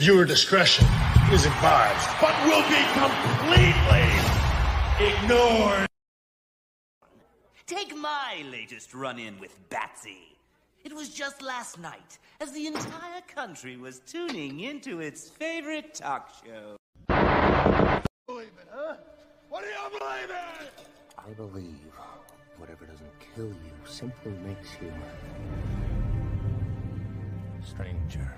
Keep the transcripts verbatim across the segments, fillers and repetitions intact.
Viewer discretion is advised. But will be completely ignored. Take my latest run-in with Batsy. It was just last night, as the entire country was tuning into its favorite talk show. Believe it, huh? What do you believe in? I believe whatever doesn't kill you simply makes you stranger.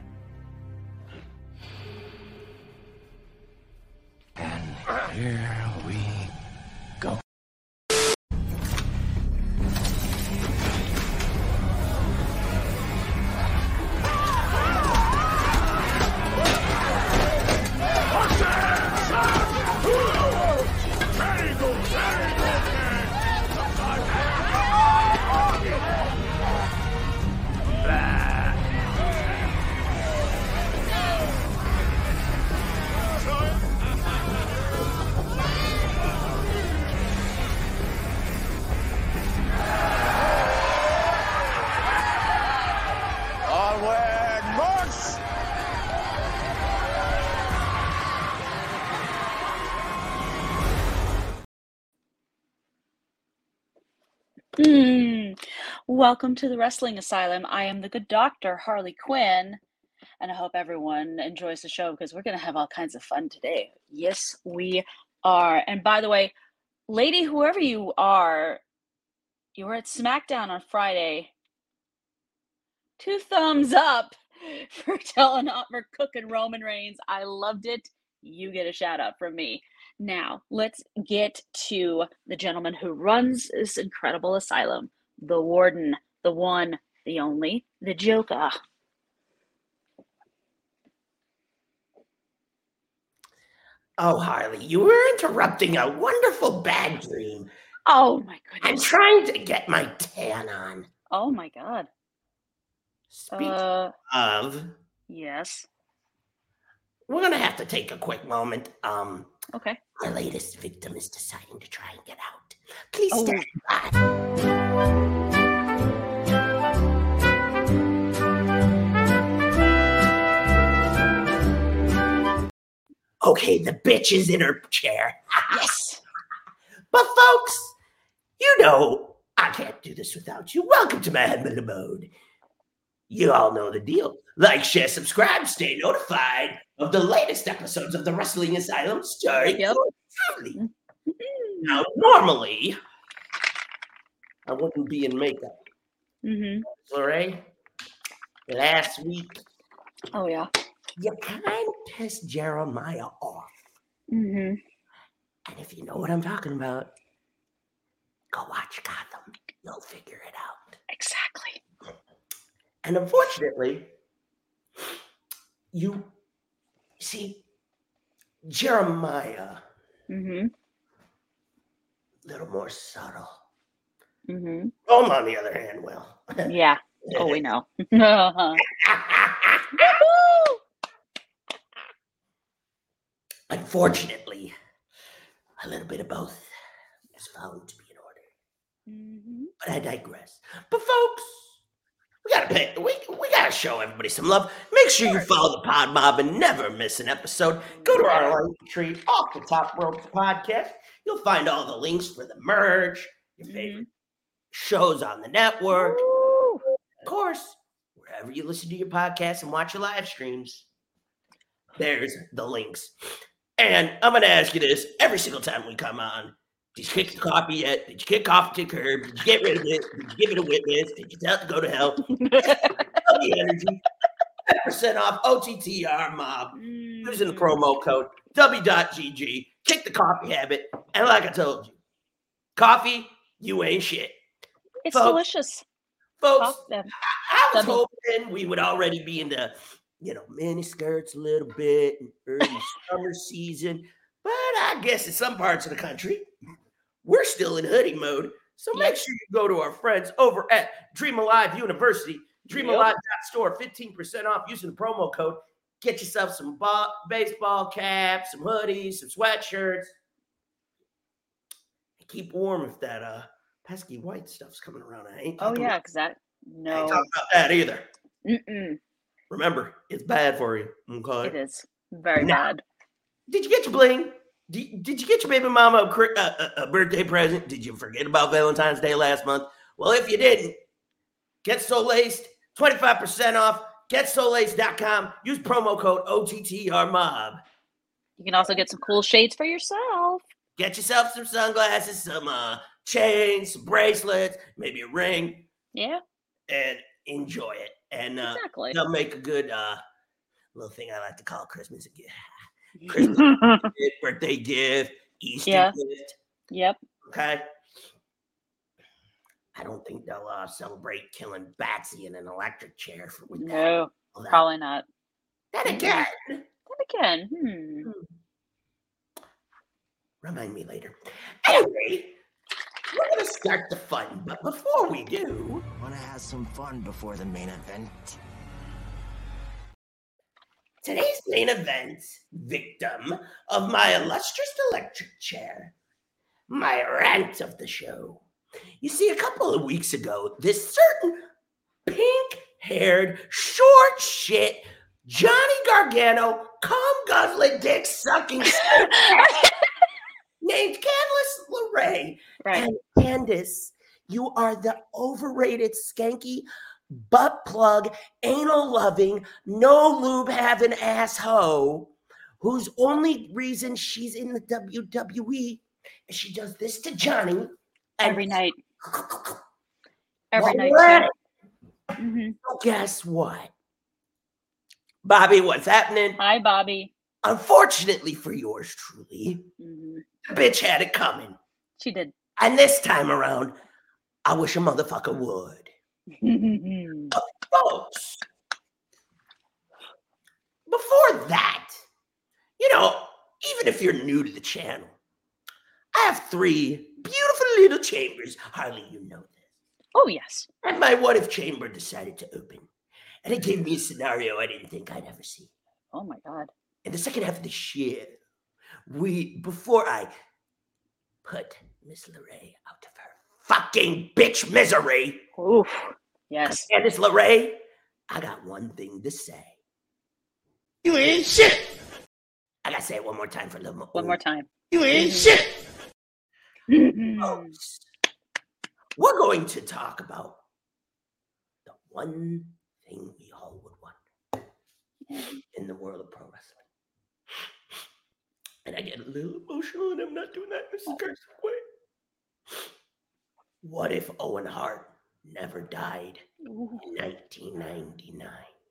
And here we go. Hmm. Welcome to the Wrestling Asylum. I am the good doctor, Harley Quinn, and I hope everyone enjoys the show because we're going to have all kinds of fun today. Yes, we are. And by the way, lady, whoever you are, you were at SmackDown on Friday. Two thumbs up for telling for cooking Roman Reigns. I loved it. You get a shout out from me. Now, let's get to the gentleman who runs this incredible asylum, the warden, the one, the only, the Joker. Oh, Harley, you were interrupting a wonderful bad dream. Oh, my goodness. I'm trying to get my tan on. Oh, my God. Speaking Uh, of, yes. we're going to have to take a quick moment. Um, Okay. Our latest victim is deciding to try and get out. Please Oh. stand by. Okay, the bitch is in her chair. Yes. But folks, you know I can't do this without you. Welcome to my humble abode. You all know the deal. Like, share, subscribe, stay notified of the latest episodes of the Wrestling Asylum starring Yep. yours truly. Now, normally, I wouldn't be in makeup. Mm-hmm. Lorraine, last week, Oh, yeah. you kind of pissed Jeremiah off. Mm-hmm. And if you know what I'm talking about, go watch Gotham. You'll figure it out. Exactly. And unfortunately, you see, Jeremiah, Mm-hmm. a little more subtle. Mm-hmm. Rome, on the other hand, well. Yeah. Oh, we know. Unfortunately, a little bit of both is found to be in order. Mm-hmm. But I digress. But folks, we gotta pay, we, we gotta show everybody some love. Make sure you follow the Pod Mob and never miss an episode. Go to our link tree off the Top Ropes podcast. You'll find all the links for the merch, your favorite shows on the network. Woo! Of course, wherever you listen to your podcasts and watch your live streams, there's the links. And I'm going to ask you this every single time we come on. Did you kick the coffee yet? Did you kick off the curb? Did you get rid of it? Did you give it a witness? Did you tell it to go to hell? The energy. ten percent off O T T R Mob using the promo code W G G. Kick the coffee habit. And like I told you, coffee, you ain't shit. It's Folks, delicious. Folks, Coffee- I, I was Double. hoping we would already be into, you know, mini skirts a little bit in early summer season. But I guess in some parts of the country, we're still in hoodie mode. So make sure you go to our friends over at Dream Alive University, dream alive dot store, fifteen percent off using the promo code. Get yourself some ba- baseball caps, some hoodies, some sweatshirts. And keep warm if that uh, pesky white stuff's coming around. I ain't Oh, talking yeah, about, because that, I ain't no. talking about that either. Mm-mm. Remember, it's bad for you. Okay. It is very Now, bad. Did you get your bling? Did, did you get your baby mama a, cri- a, a, a birthday present? Did you forget about Valentine's Day last month? Well, if you didn't, get so laced, twenty-five percent off, get so laced dot com. Use promo code O T T R mob. You can also get some cool shades for yourself. Get yourself some sunglasses, some uh, chains, some bracelets, maybe a ring, Yeah, and enjoy it. And uh, exactly. they'll make a good uh, little thing I like to call Christmas gift. Christmas gift, birthday gift, Easter Yeah. gift. Yep. Okay. I don't think they'll uh, celebrate killing Batsy in an electric chair for with that. No, All that. probably not. Then again, Then again, hmm. remind me later. Anyway, we're gonna start the fun, but before we do, Wanna have some fun before the main event? today's main event, victim of my illustrious electric chair, my rant of the show. You see, a couple of weeks ago, this certain pink-haired, short shit, Johnny Gargano, cum guzzling, dick sucking named Candice LeRae. Right. And Candice, you are the overrated, skanky, butt plug, anal loving, no lube having asshole whose only reason she's in the W W E is she does this to Johnny Every night. Every Well, night. right. Too. hmm Guess what? Bobby, what's happening? Hi, Bobby. Unfortunately for yours truly, hmm the bitch had it coming. She did. And this time around, I wish a motherfucker would. Folks, before that, you know, even if you're new to the channel, I have three beautiful little chambers. Harley, you know this. Oh, yes. And my what if chamber decided to open. And it gave me a scenario I didn't think I'd ever see. Oh, my God. In the second half of the show, we, before I put Miss LeRae out of her fucking bitch misery, Oof. Yes. Candice LeRae, I got one thing to say. You ain't shit. I gotta say it one more time for a little more. One more time. You ain't shit. Folks, we're going to talk about the one thing we all would want in the world of pro wrestling. And I get a little emotional, and I'm not doing that in a cursive way. What if Owen Hart never died in nineteen ninety-nine?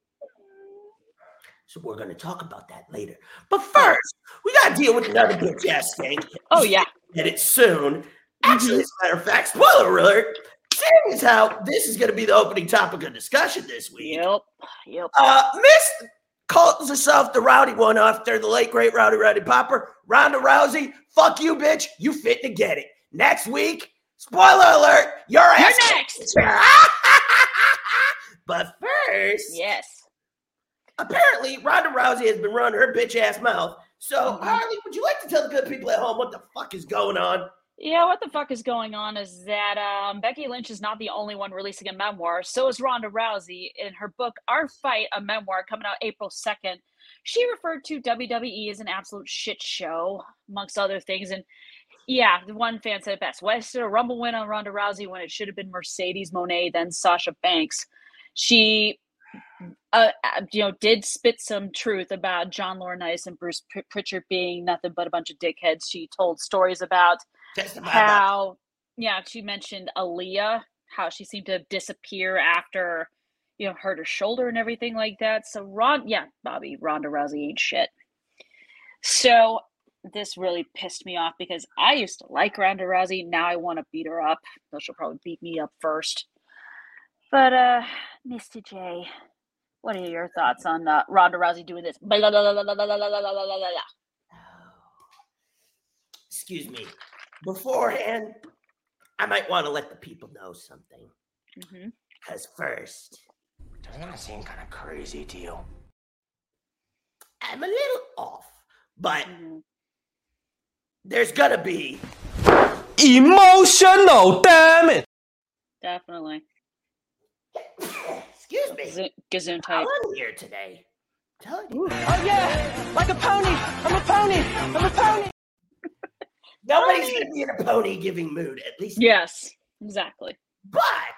So we're going to talk about that later. But first, we got to deal with another bitch ass skank. Oh, yeah. Get it soon. Actually, as a matter of fact, spoiler alert, seeing as how this is going to be the opening topic of discussion this week. Yep. Yep. Uh, Miss calls herself the rowdy one after the late, great Rowdy Roddy Popper. Ronda Rousey, fuck you, bitch. You fit to get it. Next week, spoiler alert, your ass. You're next. But first, Yes. apparently Ronda Rousey has been running her bitch ass mouth. So, Mhm. Harley, would you like to tell the good people at home what the fuck is going on? Yeah, what the fuck is going on is that um, Becky Lynch is not the only one releasing a memoir. So is Ronda Rousey. In her book, Our Fight, a memoir coming out April second, she referred to W W E as an absolute shit show, amongst other things. And yeah, the one fan said it best. Why is there a Rumble win on Ronda Rousey when it should have been Mercedes Moné, then Sasha Banks? She, uh, you know, did spit some truth about John Laurinaitis and Bruce Pr- Pritchard being nothing but a bunch of dickheads. She told stories about Testify about how, yeah, she mentioned Aaliyah, how she seemed to disappear after, you know, hurt her shoulder and everything like that. So Ron, yeah, Bobby, Ronda Rousey ain't shit. So this really pissed me off because I used to like Ronda Rousey. Now I want to beat her up, though she'll probably beat me up first. But uh, Mister J, what are your thoughts on uh, Ronda Rousey doing this? Blah, blah, blah, blah, blah, blah, blah, blah, blah, blah. Excuse me. Beforehand, I might want to let the people know something. Mhm. Because first, Doesn't that seem kind of crazy to you? I'm a little off, but Mhm. there's gonna be Emotional, damn it! Definitely. Excuse me. Z- Gazoon type. I'm here today. Telling you. Oh yeah, like a pony. I'm a pony. I'm a pony. Nobody's going to be in a pony giving mood, at least. Yes, exactly. But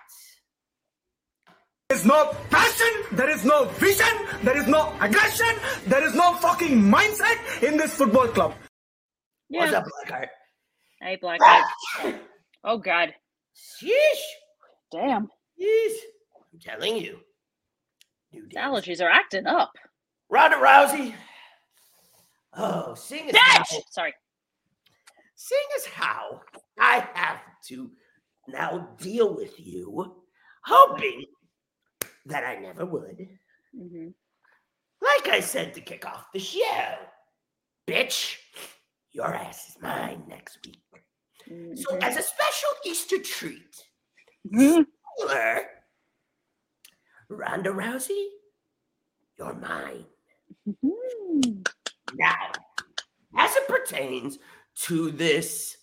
There is no passion, there is no vision, there is no aggression, there is no fucking mindset in this football club. Yeah. what's up, Blackheart? Hey, Blackheart. Oh, God. Sheesh. Damn. Jeez. I'm telling you. New The days. allergies are acting up. Ronda Rousey. Oh, sing as how, Bitch! Sorry. sing as how I have to now deal with you, hoping that I never would. Mm-hmm. Like I said to kick off the show, bitch, your ass is mine next week. Mm-hmm. So as a special Easter treat, Mm-hmm. spoiler, Ronda Rousey, you're mine. Mm-hmm. Now, as it pertains to this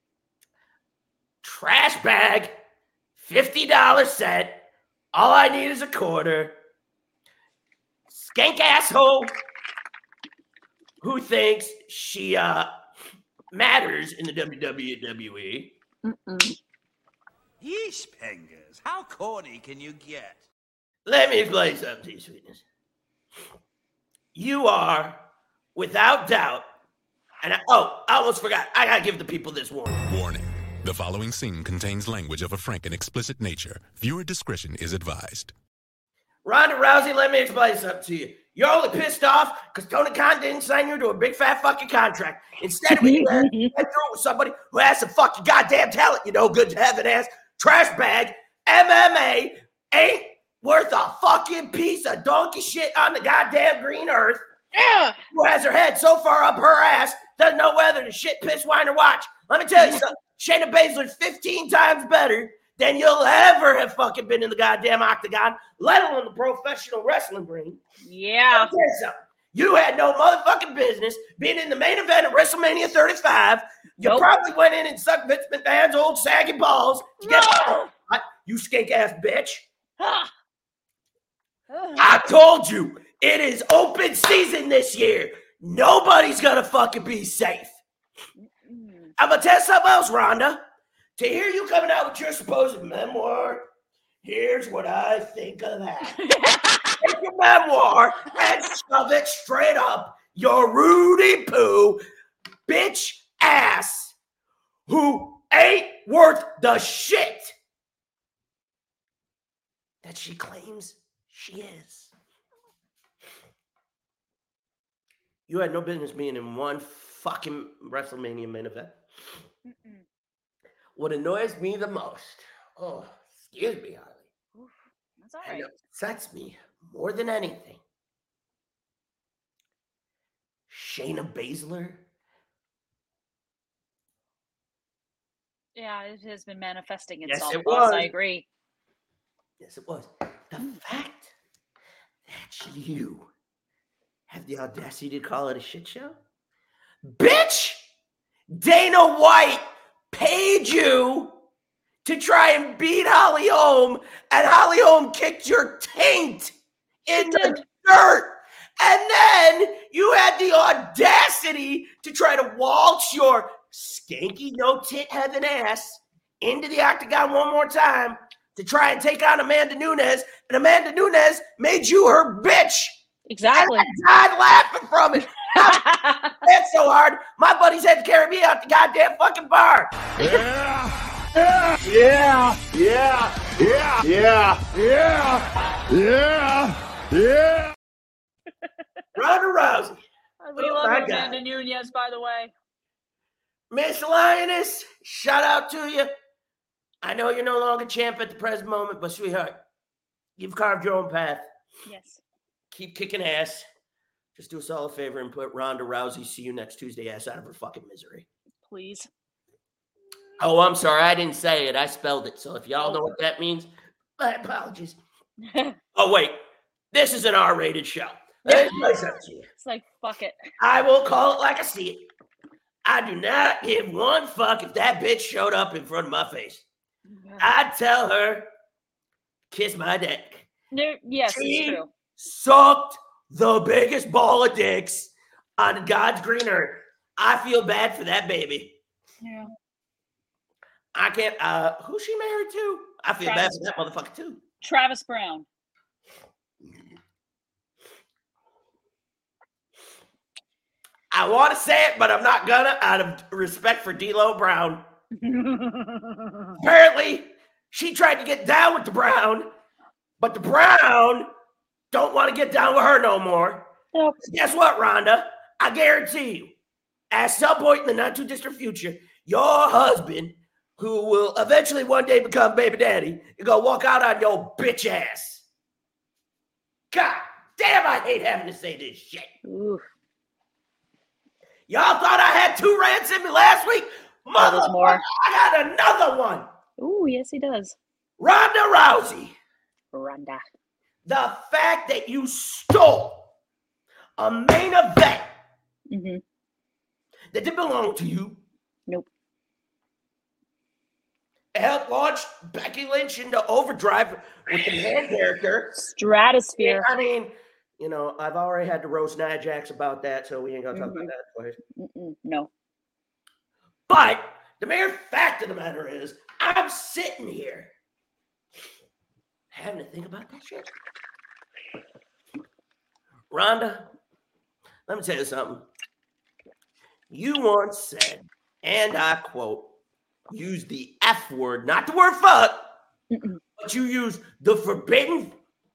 trash bag fifty dollars set, all I need is a quarter. Skank asshole who thinks she uh matters in the W W E. Mm-mm. Yeesh, Pengers. How corny can you get? Let me explain something to you, sweetness. You are, without doubt, and I, oh, I almost forgot. I gotta give the people this warning. Warning. The following scene contains language of a frank and explicit nature. Viewer discretion is advised. Ronda Rousey, let me explain something to you. You're only pissed off because Tony Khan didn't sign you to a big fat fucking contract. Instead of you went through it with somebody who has some fucking goddamn talent, you know, good to have an ass, trash bag, M M A, ain't worth a fucking piece of donkey shit on the goddamn green earth. Yeah. Who has her head so far up her ass, doesn't know whether to shit, piss, whine, or watch. Let me tell you something. Shayna Baszler's fifteen times better than you'll ever have fucking been in the goddamn octagon, let alone the professional wrestling ring. Yeah. Let me tell you something. You had no motherfucking business being in the main event of WrestleMania thirty-five. You Nope. probably went in and sucked Vince McMahon's old saggy balls to get No. you skink ass bitch. Ah. I told you, it is open season this year. Nobody's gonna fucking be safe. Mm. I'm gonna tell you something else, Rhonda. To hear you coming out with your supposed memoir, here's what I think of that. Take your memoir and shove it straight up your Rudy Poo bitch ass who ain't worth the shit that she claims she is. You had no business being in one fucking WrestleMania main event. Mm-mm. What annoys me the most, oh, excuse me, Harley, Oof. That's all and right. upsets me more than anything, Shayna Baszler. Yeah, it has been manifesting Yes, itself. it boss. was. I agree. Yes, it was. The fact that you have the audacity to call it a shit show? Bitch! Dana White paid you to try and beat Holly Holm, and Holly Holm kicked your taint in the dirt. And then you had the audacity to try to waltz your skanky, no tit heaven ass into the octagon one more time to try and take on Amanda Nunes, and Amanda Nunes made you her bitch. Exactly. And I died laughing from it. That's so hard. My buddies had to carry me out the goddamn fucking bar. Yeah, yeah, yeah, yeah, yeah, yeah, yeah, yeah. Ronda Rousey, We Oh love my Amanda God. Nunes, by the way. Miss Lioness, shout out to you. I know you're no longer champ at the present moment, but sweetheart, you've carved your own path. Yes. Keep kicking ass. Just do us all a favor and put Ronda Rousey, see you next Tuesday ass out of her fucking misery. Please. Oh, I'm sorry. I didn't say it. I spelled it. So if y'all know what that means, my apologies. Oh, wait. This is an R-rated show. Let me play something to you. It's like, fuck it. I will call it like I see it. I do not give one fuck if that bitch showed up in front of my face. I'd tell her, kiss my dick. There, yes, She it's true. sucked the biggest ball of dicks on God's green earth. I feel bad for that baby. Yeah. I can't. Uh, who's she married to? I feel Travis bad for that motherfucker too. Travis Brown. I want to say it, but I'm not gonna, out of respect for D'Lo Brown. Apparently, she tried to get down with the Brown, but the Brown don't want to get down with her no more. Yep. Guess what, Rhonda? I guarantee you, at some point in the not too distant future, your husband, who will eventually one day become baby daddy, is gonna walk out on your bitch ass. God damn, I hate having to say this shit. Ooh. Y'all thought I had two rants in me last week? Oh, there's more. I got another one. Ooh, yes, he does. Ronda Rousey. Ronda. The fact that you stole a main event Mm-hmm. that didn't belong to you. Nope. Helped launch Becky Lynch into overdrive with the man character. Stratosphere. I mean, you know, I've already had to roast Nia Jax about that, so we ain't gonna talk Mhm. about that twice. Mm-mm, no. But the mere fact of the matter is, I'm sitting here having to think about that shit. Rhonda, let me tell you something. You once said, and I quote, use the F word, not the word fuck, Mm-mm. but you use the forbidden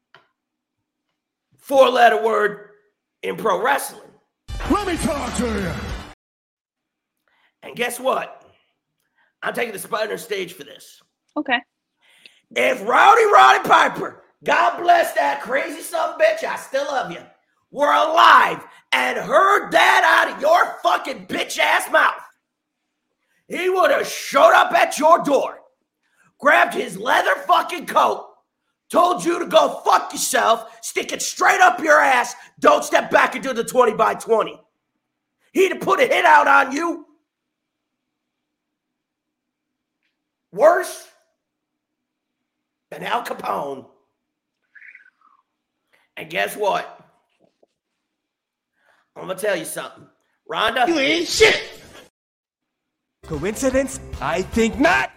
four-letter word in pro wrestling. Let me talk to you. And guess what? I'm taking the Spider stage for this. Okay. If Rowdy Roddy Piper, God bless that crazy son bitch, I still love you, were alive and heard that out of your fucking bitch ass mouth, he would have showed up at your door, grabbed his leather fucking coat, told you to go fuck yourself, stick it straight up your ass, don't step back into the twenty by twenty. He'd have put a hit out on you. Worse than Al Capone. And guess what? I'm going to tell you something. Rhonda, you ain't shit. Coincidence? I think not.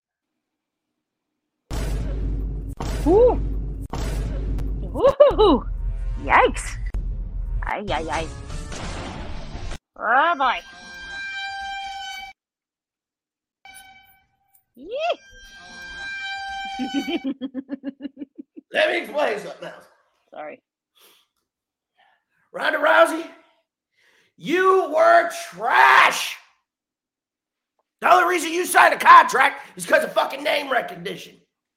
Ooh. Ooh. Yikes. Ay, ay, ay. Oh, boy. Yee. Let me explain something else. Sorry. Ronda Rousey, you were trash. The only reason you signed a contract is because of fucking name recognition.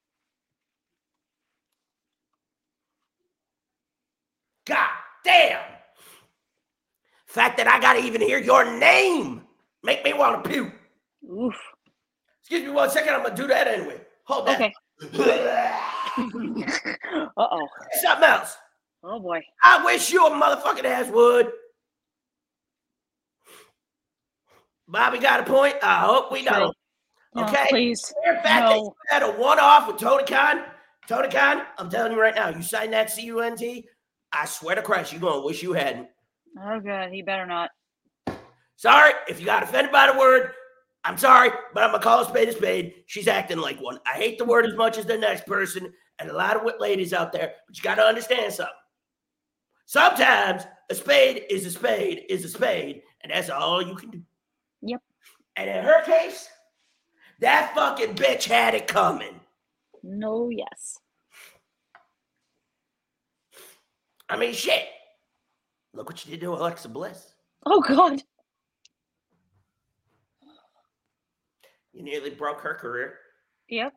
God damn. Fact that I gotta even hear your name make me want to puke. Oof. Excuse me one second, I'm gonna do that anyway. Hold that. Okay. Uh-oh. Something else. Oh, boy. I wish you a motherfucking ass would. Bobby got a point. I hope we True. don't. No, Okay? please. In fact, that No. you had a one-off with Tony Khan. Tony Khan, I'm telling you right now, you signed that C U N T, I swear to Christ, you're going to wish you hadn't. Oh, God. He better not. Sorry, if you got offended by the word, I'm sorry, but I'm going to call a spade a spade. She's acting like one. I hate the word as much as the next person and a lot of wit ladies out there, but you got to understand something. Sometimes a spade is a spade is a spade, and that's all you can do. Yep. And in her case, that fucking bitch had it coming. No, yes. I mean, shit. Look what you did to Alexa Bliss. Oh, God. You nearly broke her career. Yep.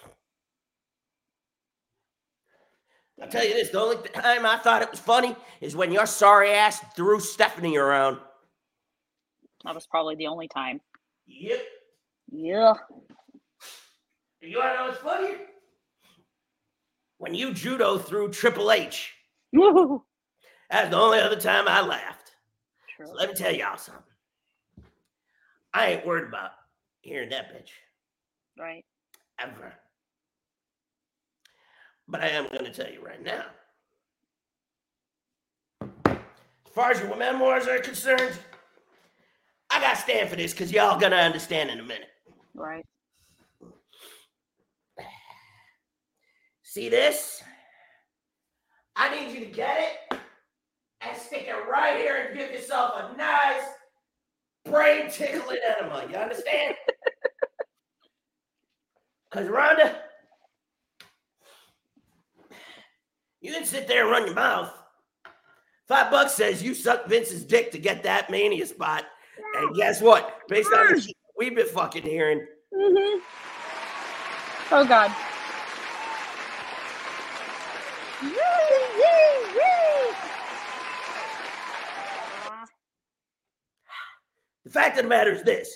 I'll tell you this, the only time I thought it was funny is when your sorry ass threw Stephanie around. That was probably the only time. Yep. Yeah. You want to know what's funny? When you judo threw Triple H. Woo. That's the only other time I laughed. True. So let me tell y'all something. I ain't worried about hearing that bitch. Right. Ever. But I am going to tell you right now. As far as your memoirs are concerned, I got to stand for this because y'all going to understand in a minute. Right. See this? I need you to get it and stick it right here and give yourself a nice brain tickling enema. You understand? Because Rhonda, you can sit there and run your mouth. Five bucks says you sucked Vince's dick to get that Mania spot. And guess what? Based on the shit we've been fucking hearing. Mm-hmm. Oh, God. The fact of the matter is this.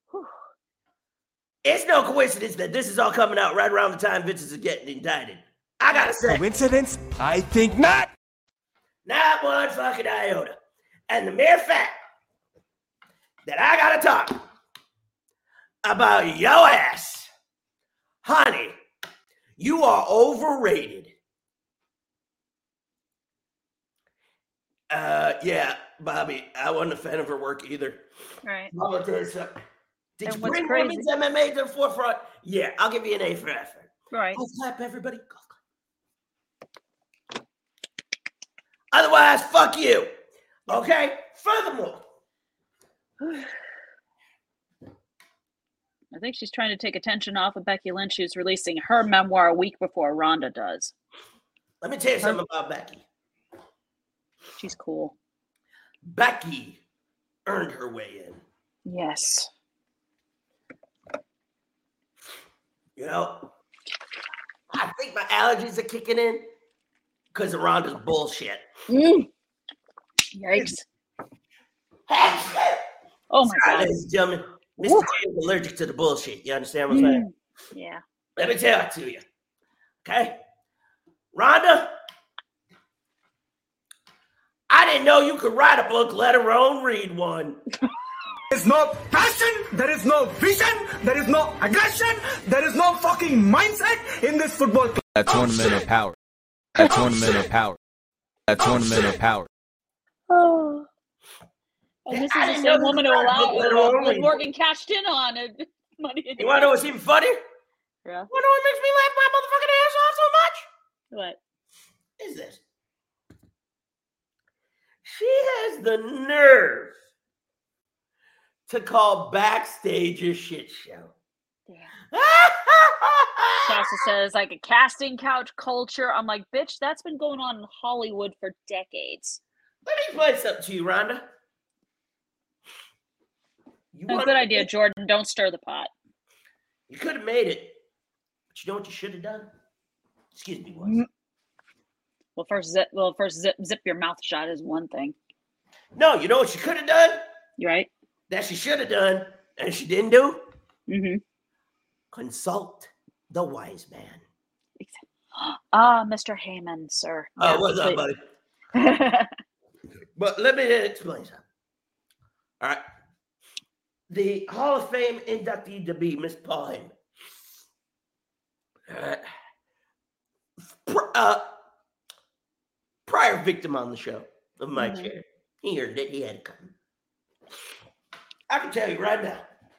It's no coincidence that this is all coming out right around the time Vince is getting indicted. I gotta say. Coincidence? I think not. Not one fucking iota. And the mere fact that I gotta talk about yo ass, honey, you are overrated. Uh, yeah, Bobby, I wasn't a fan of her work either. Right. I'm gonna tell you something. Did And you what's bring crazy- women's M M A to the forefront? Yeah, I'll give you an A for effort. Right. Golf clap, everybody. Golf clap. Otherwise, fuck you. Okay? Furthermore, I think she's trying to take attention off of Becky Lynch, who's releasing her memoir a week before Ronda does. let me tell you something about Becky. She's cool. Becky earned her way in. Yes. You know, I think my allergies are kicking in because of Ronda's bullshit. Mm. Yikes. Oh, my Sorry, God. ladies and gentlemen. Mister J is allergic to the bullshit. You understand what I'm saying? Mm. Yeah. Let me tell it to you. Okay? Rhonda, I didn't know you could write a book, let alone read one. There is no passion, there is no vision, there is no aggression, there is no fucking mindset in this football club. A tournament of power. A tournament of power. A tournament of power. Oh. And this I is the didn't know same this woman who was a allowed book, let alone Liv read Morgan cashed in on it. Money in You want to know what's even funnier? Yeah. You know what makes me laugh my motherfucking ass off so much? What? Is this? She has the nerve to call backstage a shit show. Damn. She also says like a casting couch culture. I'm like, bitch, that's been going on in Hollywood for decades. Let me play something to you, Rhonda. You Oh, wanna- good idea, Jordan. Don't stir the pot. You could have made it, but you know what you should have done? Excuse me, boys. Well, first zip. Well, first zip, zip your mouth shut is one thing. No, you know what she could have done? You right? That she should have done, and she didn't do? Mm-hmm. Consult the wise man. Ah, Mister Heyman, sir. Oh, what's up, please. buddy? But let me explain something. All right. The Hall of Fame inductee to be Miss Paul Heyman. All right. Pr- uh, prior victim on the show of my Mhm. chair. He earned it. He had it coming. I can tell you right now.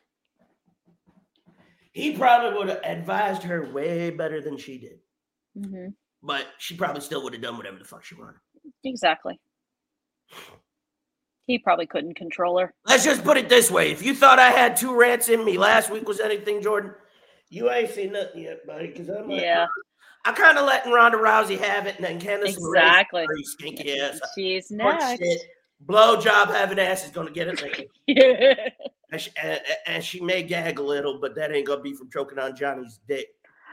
He probably would have advised her way better than she did. Mm-hmm. But she probably still would have done whatever the fuck she wanted. Exactly. He probably couldn't control her. Let's just put it this way. If you thought I had two rants in me last week was anything, Jordan, you ain't seen nothing yet, buddy. Because I'm like, Yeah. I'm kind of letting Ronda Rousey have it, and then Candice Exactly. LeRae, stinky ass. She's Bunch of next. shit. Blowjob having ass is going to get it later. Yeah. And she, and, and she may gag a little, but that ain't going to be from choking on Johnny's dick.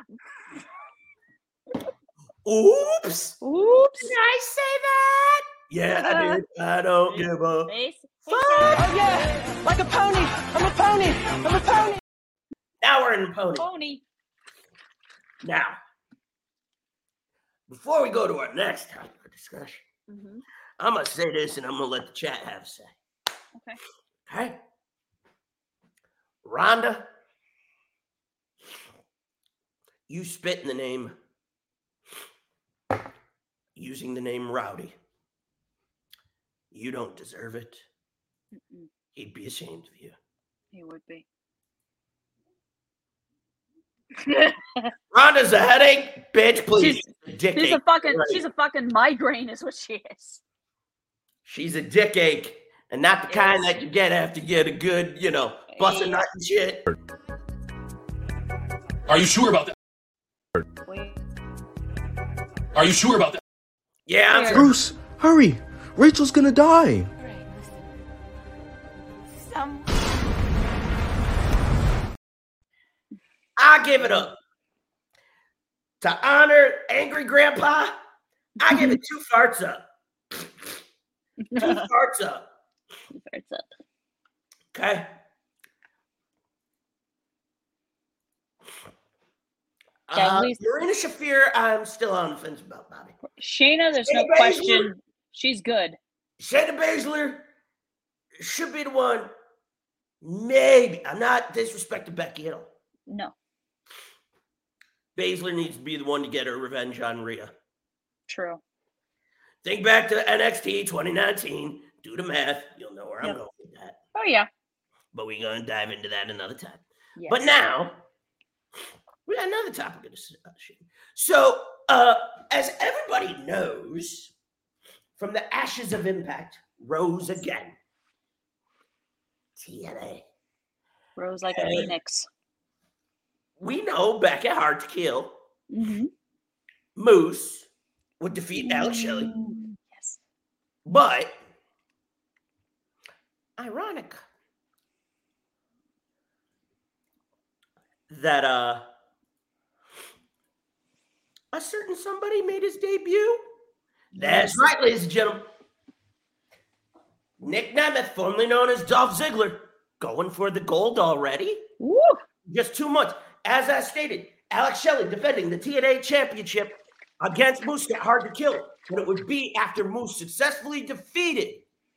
Oops. Oops. Did I say that? Yeah, I did. I don't give a Face. Oh yeah, like a pony. I'm a pony. I'm a pony. Now we're in the pony. Pony. Now, before we go to our next topic of discussion, Mm-hmm. I'm going to say this and I'm going to let the chat have a say. Okay. Okay? Rhonda, you spit in the name using the name Rowdy. You don't deserve it. Mm-mm. He'd be ashamed of you. He would be. Rhonda's a headache, bitch. Please, She's, dick she's a ache. fucking Right. she's a fucking migraine is what she is. She's a dick ache, and not the Yes. kind that you get after you get a good, you know, bust a Yeah. nut and shit. Are you sure about that? Wait. Are you sure about that? Yeah, I'm Here. sure. Bruce, hurry. Rachel's gonna die. Some I give it up. To honor angry grandpa, I give it two farts up. Two farts up. Farts up. Okay. Okay, Uh, we- Marina Shafir, I'm still on the fence about Bobby. Shayna, there's no Shayna Baszler. question. She's good. Shayna Baszler should be the one. Maybe. I'm not disrespecting Becky at all. No, Baszler needs to be the one to get her revenge on Rhea. true. Think back to N X T twenty nineteen. Do the math. You'll know where I'm Yep. going with that. Oh yeah. But we're going to dive into that another time. Yes. But now, we got another topic of discussion. So, uh, as everybody knows, from the ashes of Impact rose again. T N A. Rose like a Uh, phoenix. We know Becca Hard to Kill, Mm-hmm. Moose would defeat Alex Shelley, Mm, yes. but ironic that uh a certain somebody made his debut. That's right, ladies and gentlemen. Nick Nemeth, formerly known as Dolph Ziggler, going for the gold already. Woo! Just two months. As I stated, Alex Shelley defending the T N A championship against Moose got hard to kill. But it would be after Moose successfully defeated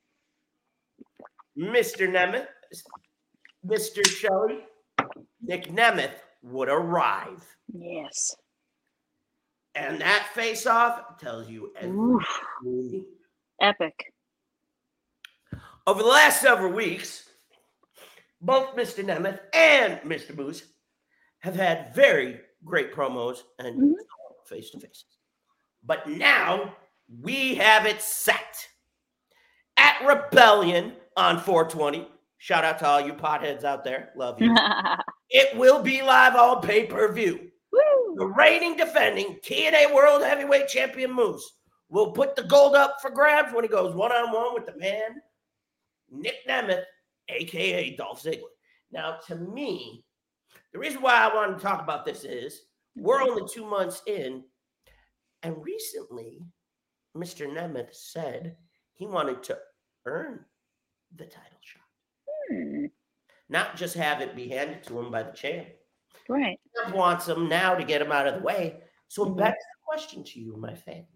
Mister Nemeth, Mister Shelley. Nick Nemeth would arrive. Yes. And that face-off tells you everything. Epic. Over the last several weeks, both Mister Nemeth and Mister Moose have had very great promos and Mhm. face-to-faces. But now we have it set at Rebellion on four twenty. Shout out to all you potheads out there. Love you. It will be live on pay-per-view. Woo! The reigning defending T N A World Heavyweight Champion Moose will put the gold up for grabs when he goes one-on-one with the man, Nick Nemeth, a k a. Dolph Ziggler. Now, to me, the reason why I wanted to talk about this is we're only two months in, and recently, Mister Nemeth said he wanted to earn the title shot, Hmm. not just have it be handed to him by the champ. Right. He wants him now to get him out of the way. So Mhm. back to the question to you, my fans.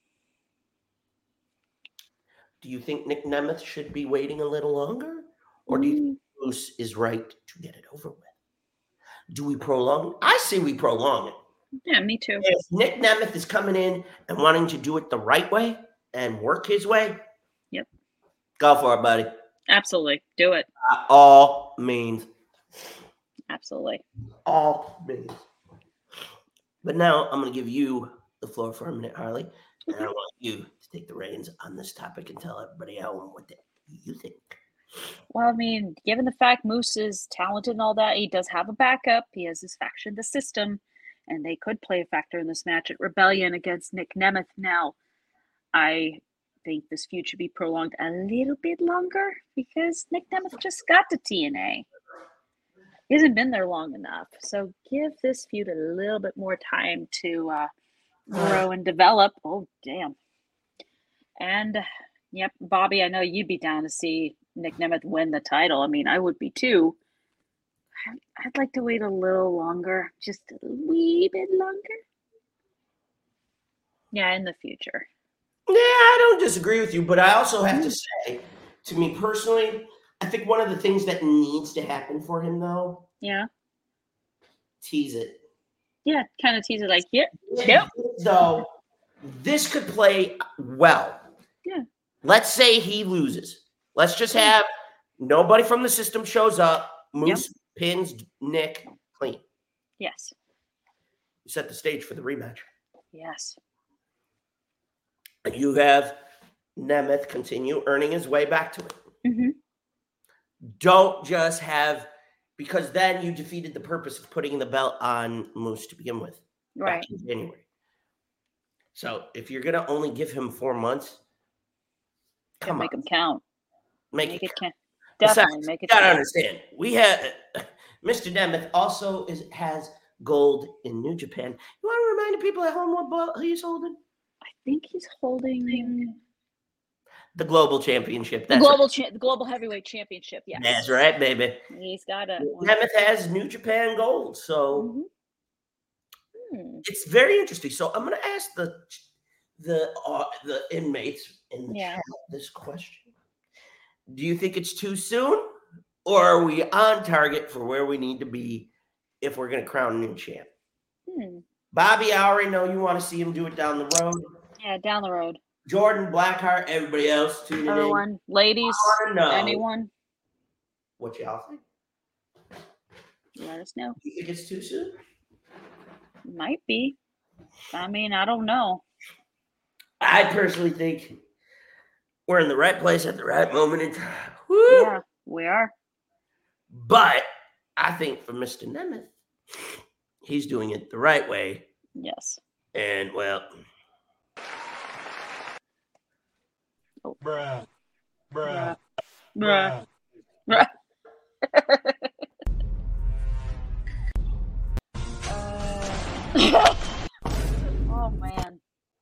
Do you think Nick Nemeth should be waiting a little longer? Or do you think Moose is right to get it over with? Do we prolong? I say we prolong it. Yeah, me too. If Nick Nemeth is coming in and wanting to do it the right way and work his way, Yep. go for it, buddy. Absolutely. Do it. By all means. Absolutely. All means. But now I'm going to give you the floor for a minute, Harley. And I want you to take the reins on this topic and tell everybody at home what the, you think. Well, I mean, given the fact Moose is talented and all that, he does have a backup. He has his faction, the System, and they could play a factor in this match at Rebellion against Nick Nemeth. Now, I think this feud should be prolonged a little bit longer because Nick Nemeth just got to T N A. He hasn't been there long enough. So give this feud a little bit more time to uh, grow and develop. Oh, damn. And, yep, Bobby, I know you'd be down to see Nick Nemeth win the title. I mean, I would be too. I'd like to wait a little longer, just a wee bit longer. Yeah, in the future. Yeah, I don't disagree with you, but I also have to say, to me personally, I think one of the things that needs to happen for him, though, Yeah. tease it. Yeah, kind of tease it like, yeah, Yep. yep. Though, this could play well. Yeah. Let's say he loses. Let's just have nobody from the system shows up. Moose yep. pins Nick clean. Yes. You set the stage for the rematch. Yes. You have Nemeth continue earning his way back to it. Mm-hmm. Don't just have, because then you defeated the purpose of putting the belt on Moose to begin with. Right. Back in January. So if you're going to only give him four months, come make on. him count. Make, make it count. Definitely Besides, make it you gotta count. understand. We have Mister Nemeth also is has gold in New Japan. You want to remind the people at home what belt he's holding? I think he's holding the global championship. The That's global right. cha- the global heavyweight championship. Yes, that's right, baby. He's got it. Nemeth has New Japan gold, so mm-hmm. hmm. it's very interesting. So I'm going to ask the the uh, the inmates in the yeah. chat this question. Do you think it's too soon, or are we on target for where we need to be if we're going to crown a new champ? Hmm. Bobby, I already know you want to see him do it down the road. Yeah, down the road. Jordan, Blackheart, everybody else tuning Everyone, in. ladies, know anyone. What y'all think? Let us know. You think it's too soon? Might be. I mean, I don't know. I personally think we're in the right place at the right moment in time. Woo! Yeah, we are. But I think for Mister Nemeth, he's doing it the right way. Yes. And, well... Oh. Bruh. Bruh. Bruh. Bruh. uh... oh, man.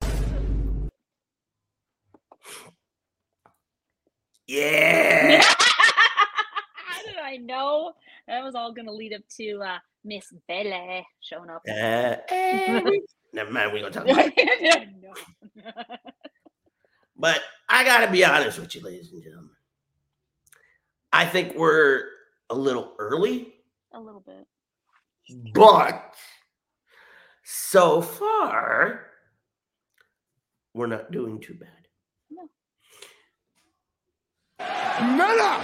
Yeah. How did I know? That was all going to lead up to uh, Miss Bella showing up. Uh, every... Never mind, we're going to talk about it. No. But I got to be honest with you, ladies and gentlemen. I think we're a little early. A little bit. But so far, we're not doing too bad. No. Miller!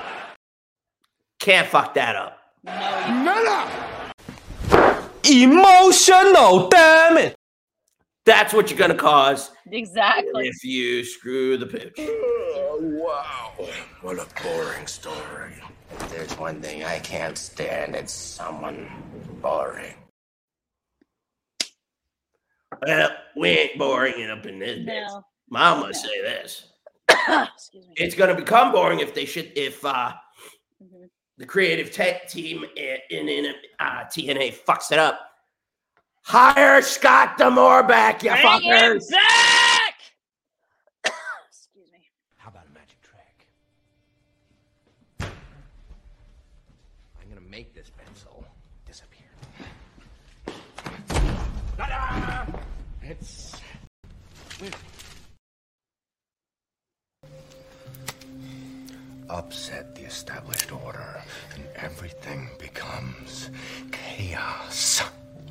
Can't fuck that up. No, you Miller! Emotional, damn it! That's what you're going to cause. Exactly. If you screw the pitch. Oh, wow. What a boring story. There's one thing I can't stand. It's someone boring. Well, we ain't boring it up in this bitch. No. Mama No. say this. Excuse me. It's going to become boring if they should, if uh, mm-hmm. the creative tech team in, in, in uh, T N A fucks it up. Hire Scott D'Amore back, you Bring fuckers. it back! Excuse me. How about a magic trick? I'm gonna make this pencil disappear. Ta-da! It's weird. Upset the established order, and everything becomes chaos.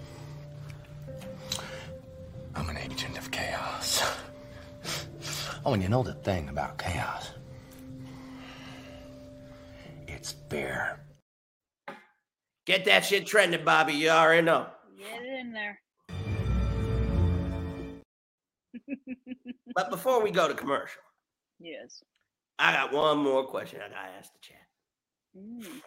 I'm an agent of chaos. Oh, and you know the thing about chaos? It's fear. Get that shit trending, Bobby. You already know. Get it in there. But before we go to commercial, Yes. I got one more question I gotta ask the chat. Mm.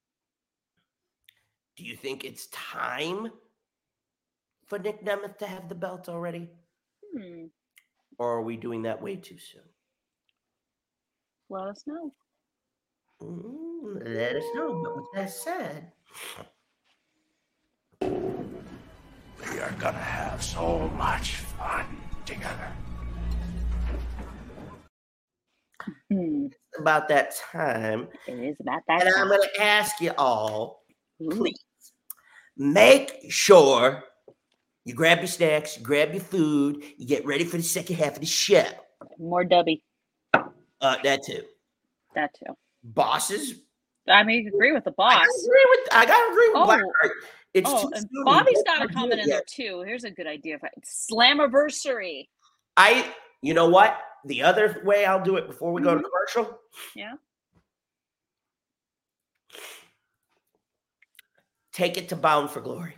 Do you think it's time for Nick Nemeth to have the belt already? Hmm. Or are we doing that way too soon? Let us know. Mm, let us know. But with that said, We are gonna have so much fun together. Hmm. it's about that time. It is about that And time. I'm going to ask you all, Ooh. please, make sure you grab your snacks, you grab your food, you get ready for the second half of the show. More dubby. Uh, that too. That too. Bosses. I mean, you agree with the I boss. gotta agree with. I gotta agree with Oh. Blackheart. It's oh, too and soon. Bobby's You got a can't do comment it in there yet. too. Here's a good idea. Slammiversary. I, you know what? The other way I'll do it before we go to commercial. Yeah. Take it to Bound for Glory.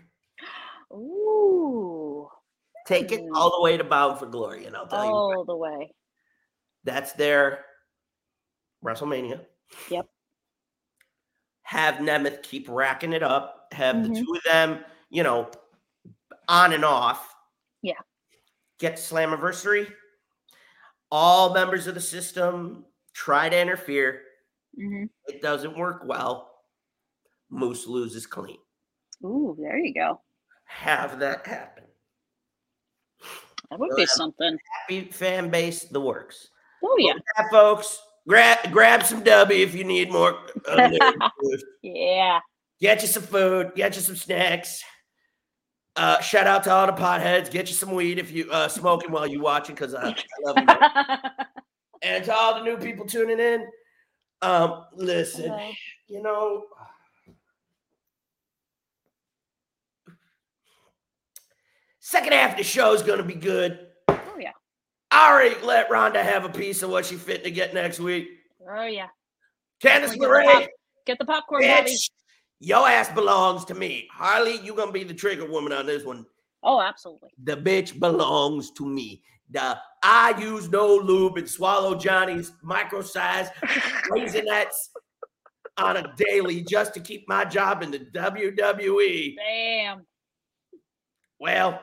Ooh. Take it Mm. all the way to Bound for Glory, and I'll tell you. All the way. That's their WrestleMania. Yep. Have Nemeth keep racking it up. Have Mhm. the two of them, you know, on and off. Yeah. Get to Slammiversary. All members of the system try to interfere. hmm It doesn't work well. Moose loses clean. Ooh, there you go. Have that happen. That would We'll be have something. Happy fan base, the works. Oh yeah. With that, folks, grab grab some W if you need more. uh, food. Yeah. Get you some food. Get you some snacks. Uh, shout out to all the potheads. Get you some weed if you uh, smoking while you watching, because I, I love you. And to all the new people tuning in, um, listen, Hello. you know, second half of the show is going to be good. Oh yeah. I already let Rhonda have a piece of what she fit to get next week. Oh yeah. Candace Definitely get the LeRae, pop- Get the popcorn, Bobby. bitch, your ass belongs to me. Harley, you're going to be the trigger woman on this one. Oh, absolutely. The bitch belongs to me. The I use no lube and swallow Johnny's micro-sized raisinets on a daily just to keep my job in the W W E. Damn. Well,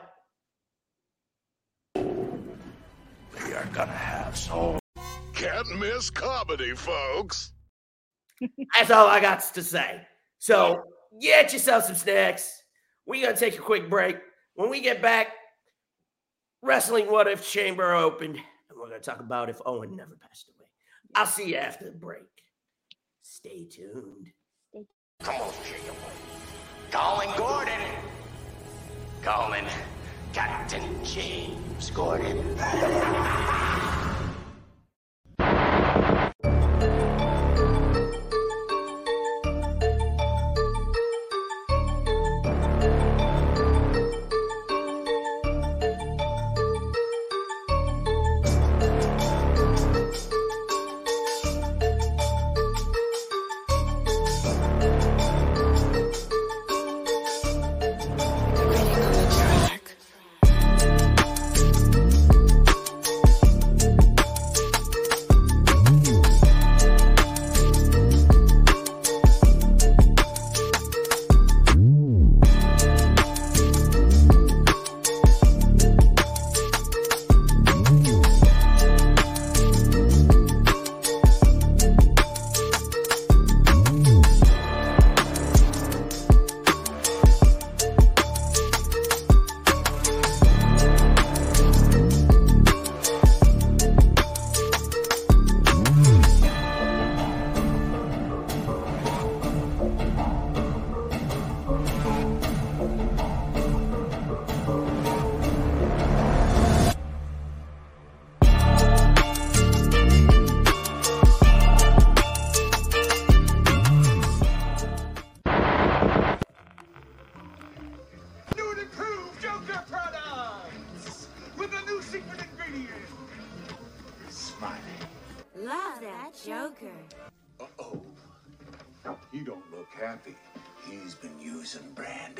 We are gonna have some. Can't miss comedy, folks. that's all I got to say. So get yourself some snacks. We're going to take a quick break. When we get back, Wrestling What If Chamber opened, and we're going to talk about if Owen never passed away. I'll see you after the break. Stay tuned. Come on, Jacob. Colin Gordon. Calling Captain James Gordon. New and improved Joker products with a new secret ingredient. Smiley. Love that Joker. Uh-oh. He don't look happy. He's been using Brand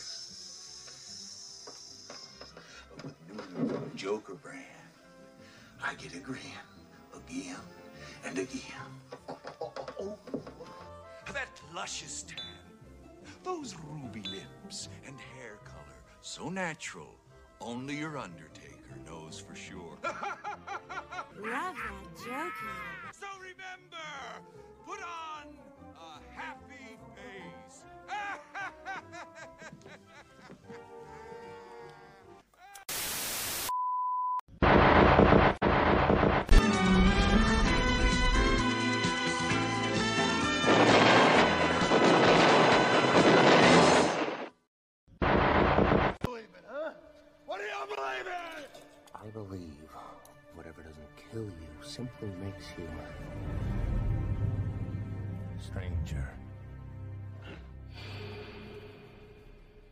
X. But with new and improved Joker brand, I get a grin again and again. That luscious tan, those ruby lips and hair color, so natural, only your Undertaker knows for sure. Love that Joker. So remember, put on a happy face. What do you believe in? I believe whatever doesn't kill you simply makes you stranger.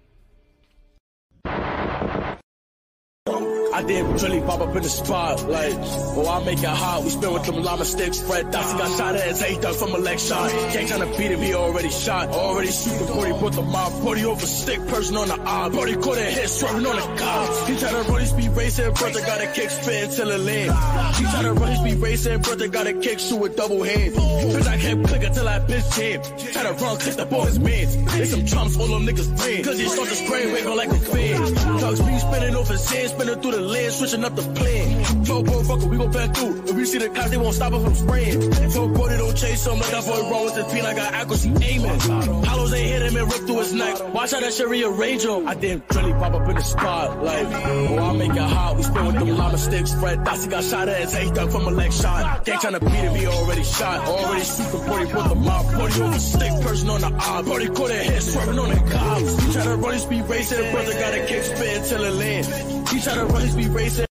I did really pop up in the spot, like, oh, I make it hot. We spin with them llama sticks. Fred Dotson got shot at his eight done from a leg shot. Can't trying to beat him, he already shot. Already shooting, Brody put the mob. Brody over stick, person on the eye. Brody caught a hit, swerving on the cops. He tryna run his speed racing, brother got a kick spin till it land. He tryna run his speed racing, brother got a kick shoot with double hand. Bitch, I kept clicking till I bitch him. Tryna run, click the ball, his man. There's some trumps, all them niggas ran. Cause he start to spray, wiggle like a fan. Dogs be spinning over sand, spinning through the land, switching up the plan. Told bro, fucker, we gon' back through. If we see the cops, they won't stop us from spraying. Told Brody don't chase him, like that boy wrong with his pin. I got accuracy aiming. Hollows ain't hit him and rip through his neck. Watch how that shit rearrange him. I didn't really pop up in the spot, like, oh, I make it hot. We spin with them llama sticks. Fred Dotson got shot at his head, done from a leg shot. They tryna beat him, he already shot. Already shooting, Brody put the mob. Brody over stick, person on the eye. Brody caught a hit, swerving on the cops. He tryna run his speed racing, brother got a kick spin till it land. He tryna run his speed racing.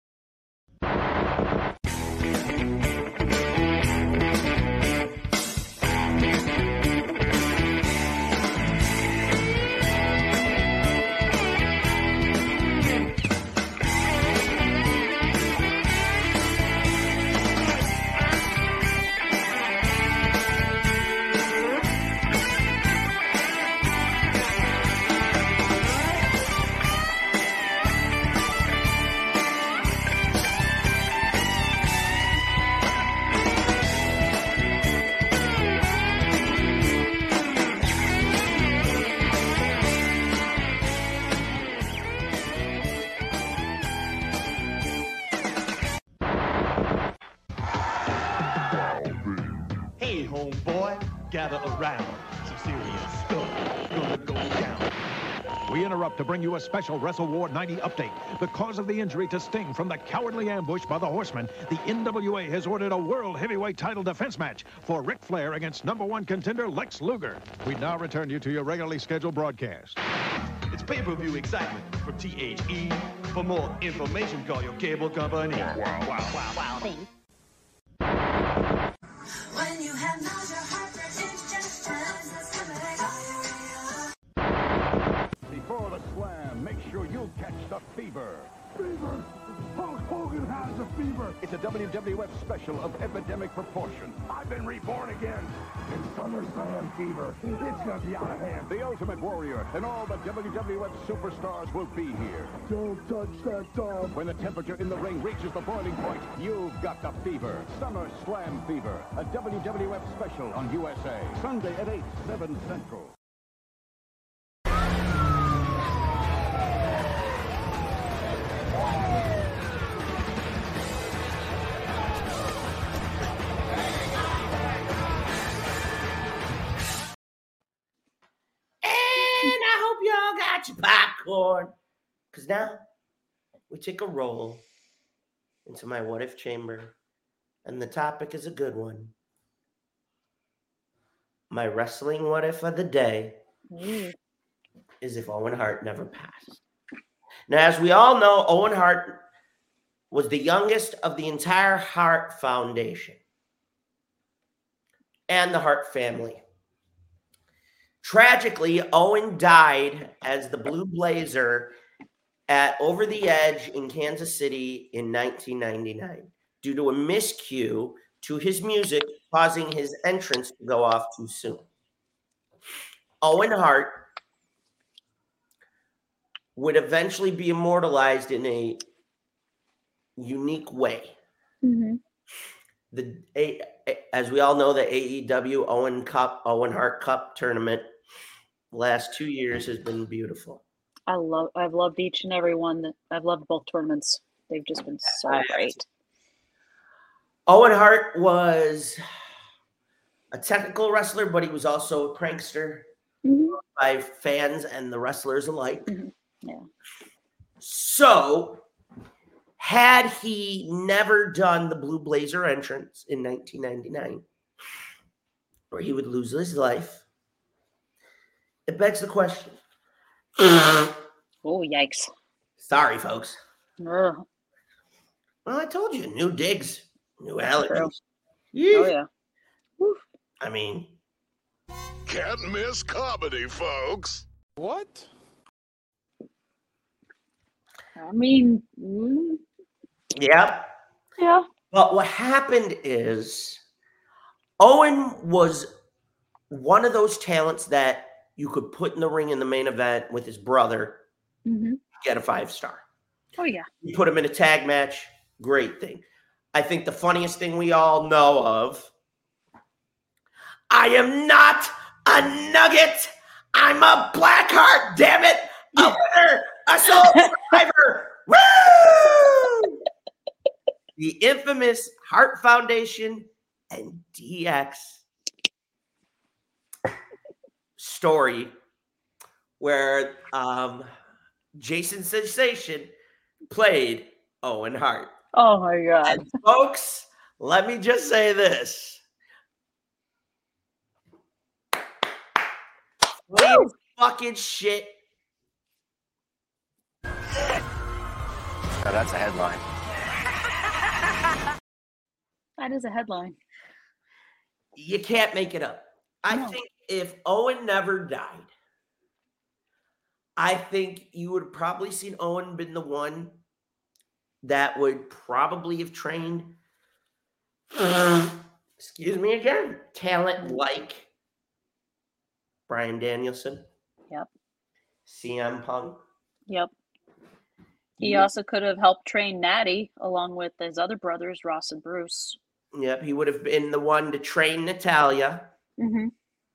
Hey, homeboy, gather around. Some serious stuff gonna go down. We interrupt to bring you a special Wrestle War ninety update. The cause of the injury to Sting from the cowardly ambush by the Horsemen, the N W A has ordered a World Heavyweight title defense match for Ric Flair against number one contender Lex Luger. We now return you to your regularly scheduled broadcast. It's pay-per-view excitement from T H E. For more information, call your cable company. Wow, wow, wow, wow. When you have nausea, heart rate, indigestion, Before the slam, make sure you catch the fever. Fever! Hulk Hogan has a fever! It's a W W F special of epidemic proportion. I've been reborn again! It's SummerSlam fever! It's gonna be out of hand! The Ultimate Warrior and all the W W F superstars will be here. Don't touch that dog! When the temperature in the ring reaches the boiling point, you've got the fever. SummerSlam Fever, a W W F special on U S A. Sunday at eight, seven Central. And I hope y'all got your popcorn. Because now we take a roll into my what if chamber. And the topic is a good one. My wrestling what if of the day mm. is if Owen Hart never passed. Now, as we all know, Owen Hart was the youngest of the entire Hart Foundation and the Hart family. Tragically, Owen died as the Blue Blazer at Over the Edge in Kansas City in nineteen ninety-nine due to a miscue to his music, causing his entrance to go off too soon. Owen Hart would eventually be immortalized in a unique way. Mm-hmm. The a, as we all know, the A E W Owen Cup, Owen Hart Cup tournament, last two years has been beautiful. I love. I've loved each and every one. That I've loved both tournaments. They've just been so great. Owen Hart was a technical wrestler, but he was also a prankster mm-hmm. by fans and the wrestlers alike. Mm-hmm. Yeah. So, had he never done the Blue Blazer entrance in nineteen ninety-nine, where he would lose his life, it begs the question. Oh, yikes. Sorry, folks. Ugh. Well, I told you, new digs, new allergies. Yeah. Oh, yeah. Woo. I mean. Can't miss comedy, folks. What? I mean, mm, Yeah. yeah. But what happened is Owen was one of those talents that you could put in the ring in the main event with his brother, Mm-hmm. get a five star. Oh, yeah. You put him in a tag match, great thing. I think the funniest thing we all know of, I am not a nugget. I'm a Blackheart, damn it. A winner, a soul survivor. Woo! The infamous Heart Foundation and D X story where um, Jason Sensation played Owen Hart. Oh, my God. And folks, let me just say this. Please fucking shit. Oh, that's a headline. That is a headline. You can't make it up. I No. think if Owen never died, I think you would have probably seen Owen been the one that would probably have trained, excuse me again, talent like Bryan Danielson. Yep. C M Punk. Yep. He Yeah. also could have helped train Natty along with his other brothers, Ross and Bruce. Yep, he would have been the one to train Natalia. Mm-hmm.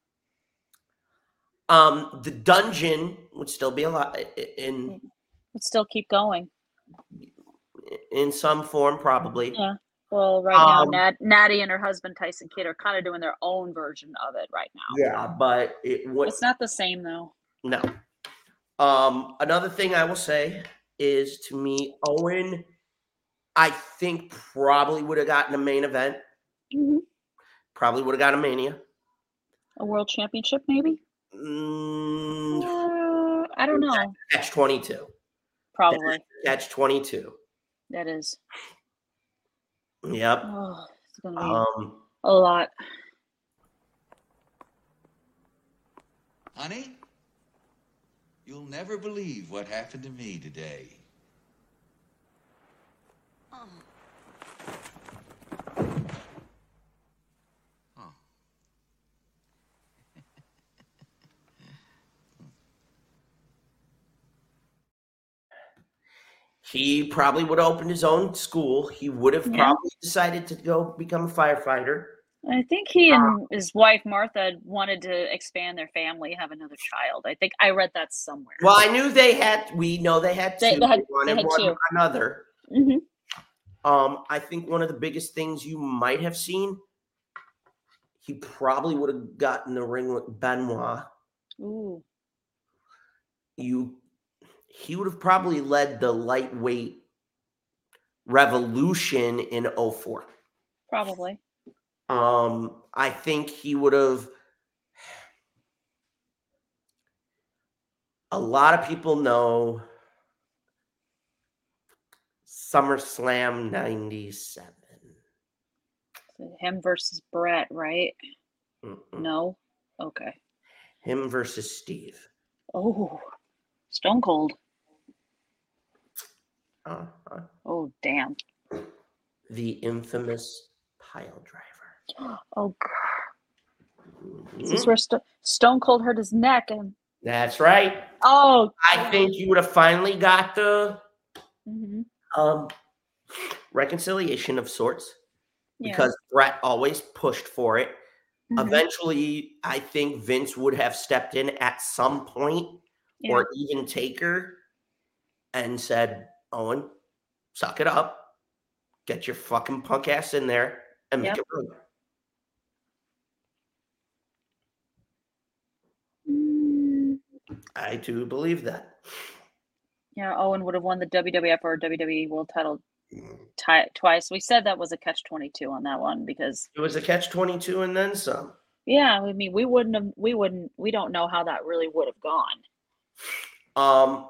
Um, the dungeon would still be alive in Let's still keep going. in some form, probably. Yeah. Well, right now, Um, Nat, Natty and her husband, Tyson Kidd, are kind of doing their own version of it right now. Yeah, but it would It's not the same, though. no. Um, another thing I will say is, to me, Owen, I think probably would have gotten a main event. Mm-hmm. Probably would have got a Mania. A world championship, maybe? Mm, Uh, I don't know. Catch twenty-two. Probably. Catch twenty-two. That is. Yep. Oh, it's going to be Um, a lot. Honey, you'll never believe what happened to me today. Oh. he probably would have opened his own school. He would have Yeah. probably decided to go become a firefighter. I think he and his wife, Martha, wanted to expand their family, have another child. I think I read that somewhere. Well, I knew they had. We know they had two. They- they had- They wanted they had one two. another. Mm-hmm. Um, I think one of the biggest things you might have seen, he probably would have gotten the ring with Benoit. Ooh. You, he would have probably led the lightweight revolution in oh four. Probably. Um, I think he would have. A lot of people know SummerSlam ninety-seven. Him versus Brett, right? Mm-mm. No? Okay. Him versus Steve. Oh, Stone Cold. Uh-huh. Oh, damn. The infamous pile driver. Oh, God. Is Mhm. this where Sto- Stone Cold hurt his neck? And That's right. oh, I think you would have finally got the hmm um, reconciliation of sorts yeah. because Brett always pushed for it. Mhm. Eventually, I think Vince would have stepped in at some point, Yeah. or even Taker, and said, Owen, suck it up. Get your fucking punk ass in there and make Yep. it run. Mm, I do believe that. yeah, Owen would have won the W W F or W W E World Title ti- twice. We said that was a catch twenty-two on that one because It was a catch twenty-two and then some. yeah, I mean we wouldn't have, we wouldn't, we don't know how that really would have gone. Um,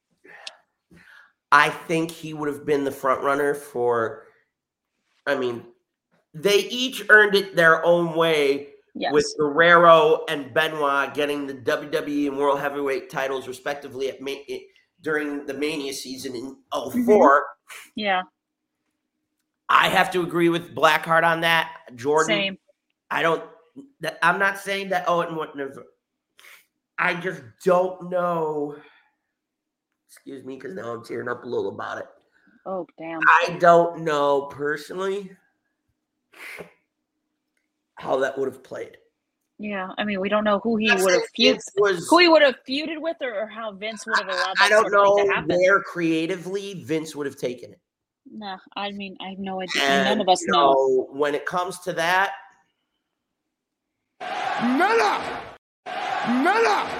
I think he would have been the front runner for. I mean, they each earned it their own way. Yes. With Guerrero and Benoit getting the W W E and World Heavyweight titles respectively at Ma- during the Mania season in oh four. Mm-hmm. Yeah. I have to agree with Blackheart on that. Jordan. Same. I don't, I'm not saying that Owen wouldn't have. I just don't know. Excuse me, because now I'm tearing up a little about it. Oh, damn. I don't know personally how that would have played. Yeah, I mean, we don't know who he That's would have feuded was, who he would have feuded with, or, or how Vince would have allowed that I don't sort of thing know to happen. where creatively Vince would have taken it. Nah, I mean, I have no idea. And, None of us you know. know. When it comes to that, Nada! Nada!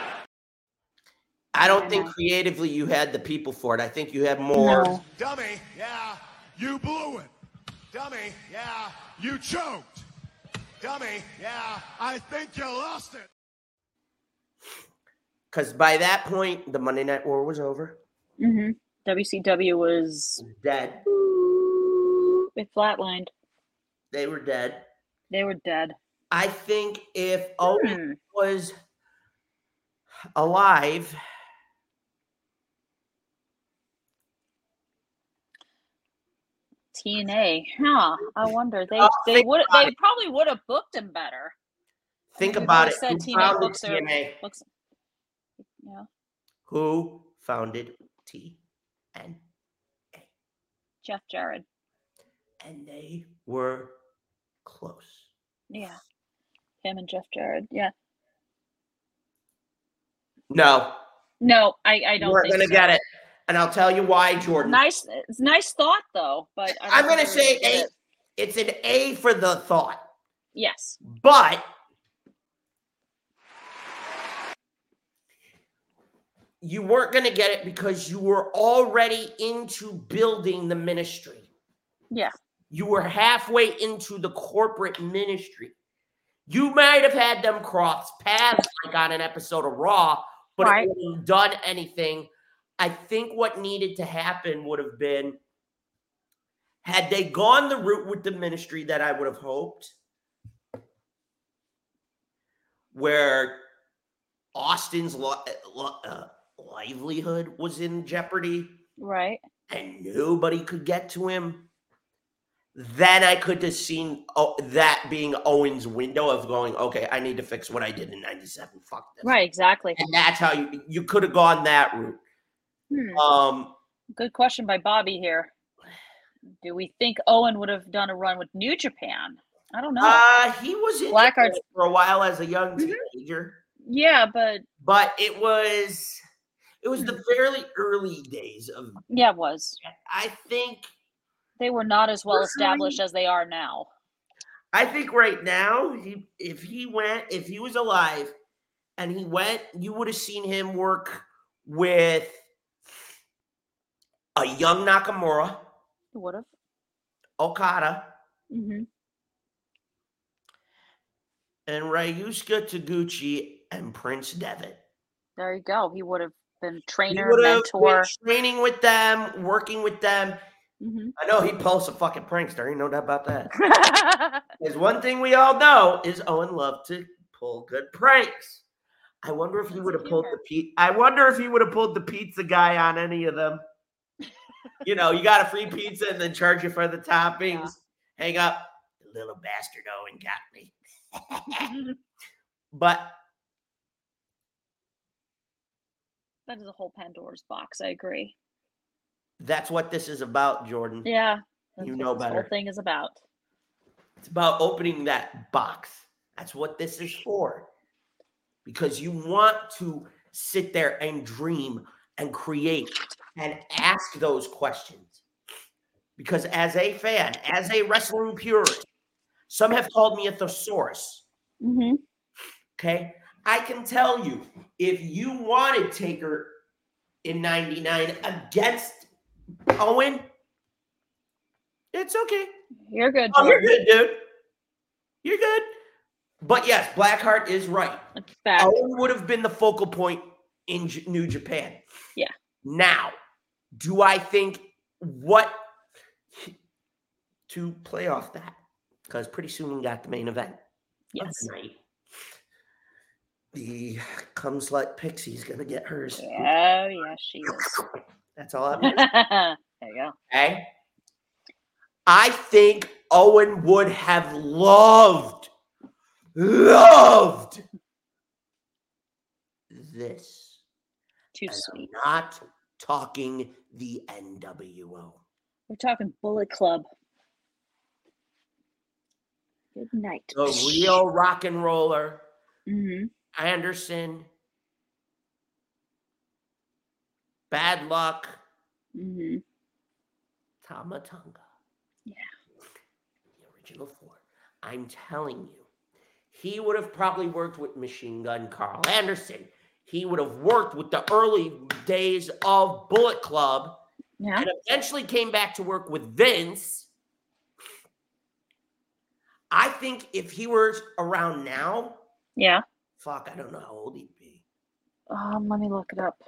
I don't think creatively you had the people for it. I think you had more. No. Dummy, yeah, you blew it. Dummy, yeah, you choked. Dummy, yeah, I think you lost it. Because by that point, the Monday Night War was over. Mm-hmm. W C W was dead. It flatlined. They were dead. They were dead. I think if Owen was alive, T N A, huh? I wonder. They Oh, they think would about they it. probably would have booked him better. think We've about always it. said Who T N A founded books are T N A? books. Yeah, Who founded T N A? Jeff Jarrett. And they were close. Yeah, him and Jeff Jarrett. Yeah. No, No, I I you don't. weren't think going to so. get it. And I'll tell you why, Jordan. Nice, it's nice thought though, but I don't I'm going to think we're say gonna get A. it. It's an A for the thought. Yes. But you weren't going to get it because you were already into building the ministry. Yeah. You were halfway into the corporate ministry. You might have had them cross paths like on an episode of Raw, but Right. it wouldn't have done anything. I think what needed to happen would have been, had they gone the route with the ministry that I would have hoped, where Austin's li- uh, livelihood was in jeopardy Right. and nobody could get to him, then I could have seen oh, that being Owen's window of going, okay, I need to fix what I did in ninety-seven. Fuck this. Right. Exactly. And that's how you you could have gone that route. Hmm. Um, Good question by Bobby here. Do we think Owen would have done a run with New Japan? I don't know. uh, he was in Blackheart. Japan for a while as a young Mhm. teenager, Yeah, but but it was it was the fairly early days of. yeah, it was. I think They were not as well Personally- established as they are now. I think right now, he if he went, if he was alive and he went, you would have seen him work with a young Nakamura, He would have. Okada, Mm-hmm. and Ryusuke Taguchi and Prince Devitt. There you go. He would have been He trainer, would have mentor. been training with them, working with them. Mm-hmm. I know he pulls a fucking prankster. Ain't no doubt about that. There's one thing we all know is Owen loved to pull good pranks. I wonder if he would have pulled the pe- I wonder if he would have pulled the pizza guy on any of them. You know, you got a free pizza and then charge you for the toppings. Yeah. Hang up. The little bastard Owen got me. But That is a whole Pandora's box. I agree. that's what this is about, Jordan. Yeah. That's You what know this better. whole thing is about. It's about opening that box. That's what this is for. Because you want to sit there and dream and create and ask those questions. Because as a fan, as a wrestling purist, some have called me a thesaurus. Mm-hmm. Okay? I can tell you, if you wanted Taker in ninety-nine against Owen, it's okay. You're good, Oh, you're Jordan. good, dude. You're good. But yes, Blackheart is right. Back. Owen would have been the focal point in J- New Japan. Yeah. Now, do I think what to play off that? Because pretty soon we got the main event. Yes. Of the night. The cum slut Pixie's gonna get hers. Oh, yeah, she is. That's all I'm There you go. Okay. I think Owen would have loved, loved this. Too And sweet. I'm not talking the N W O. We're talking Bullet Club. Good night. The real rock and roller, Mm-hmm. Anderson, Bad Luck, Mm-hmm. Tama Tonga. Yeah. The original four. I'm telling you, he would have probably worked with Machine Gun Carl Anderson. He would have worked with the early days of Bullet Club. Yeah. And eventually came back to work with Vince. I think if he were around now, Yeah. fuck, I don't know how old he'd be. Um, let me look it up.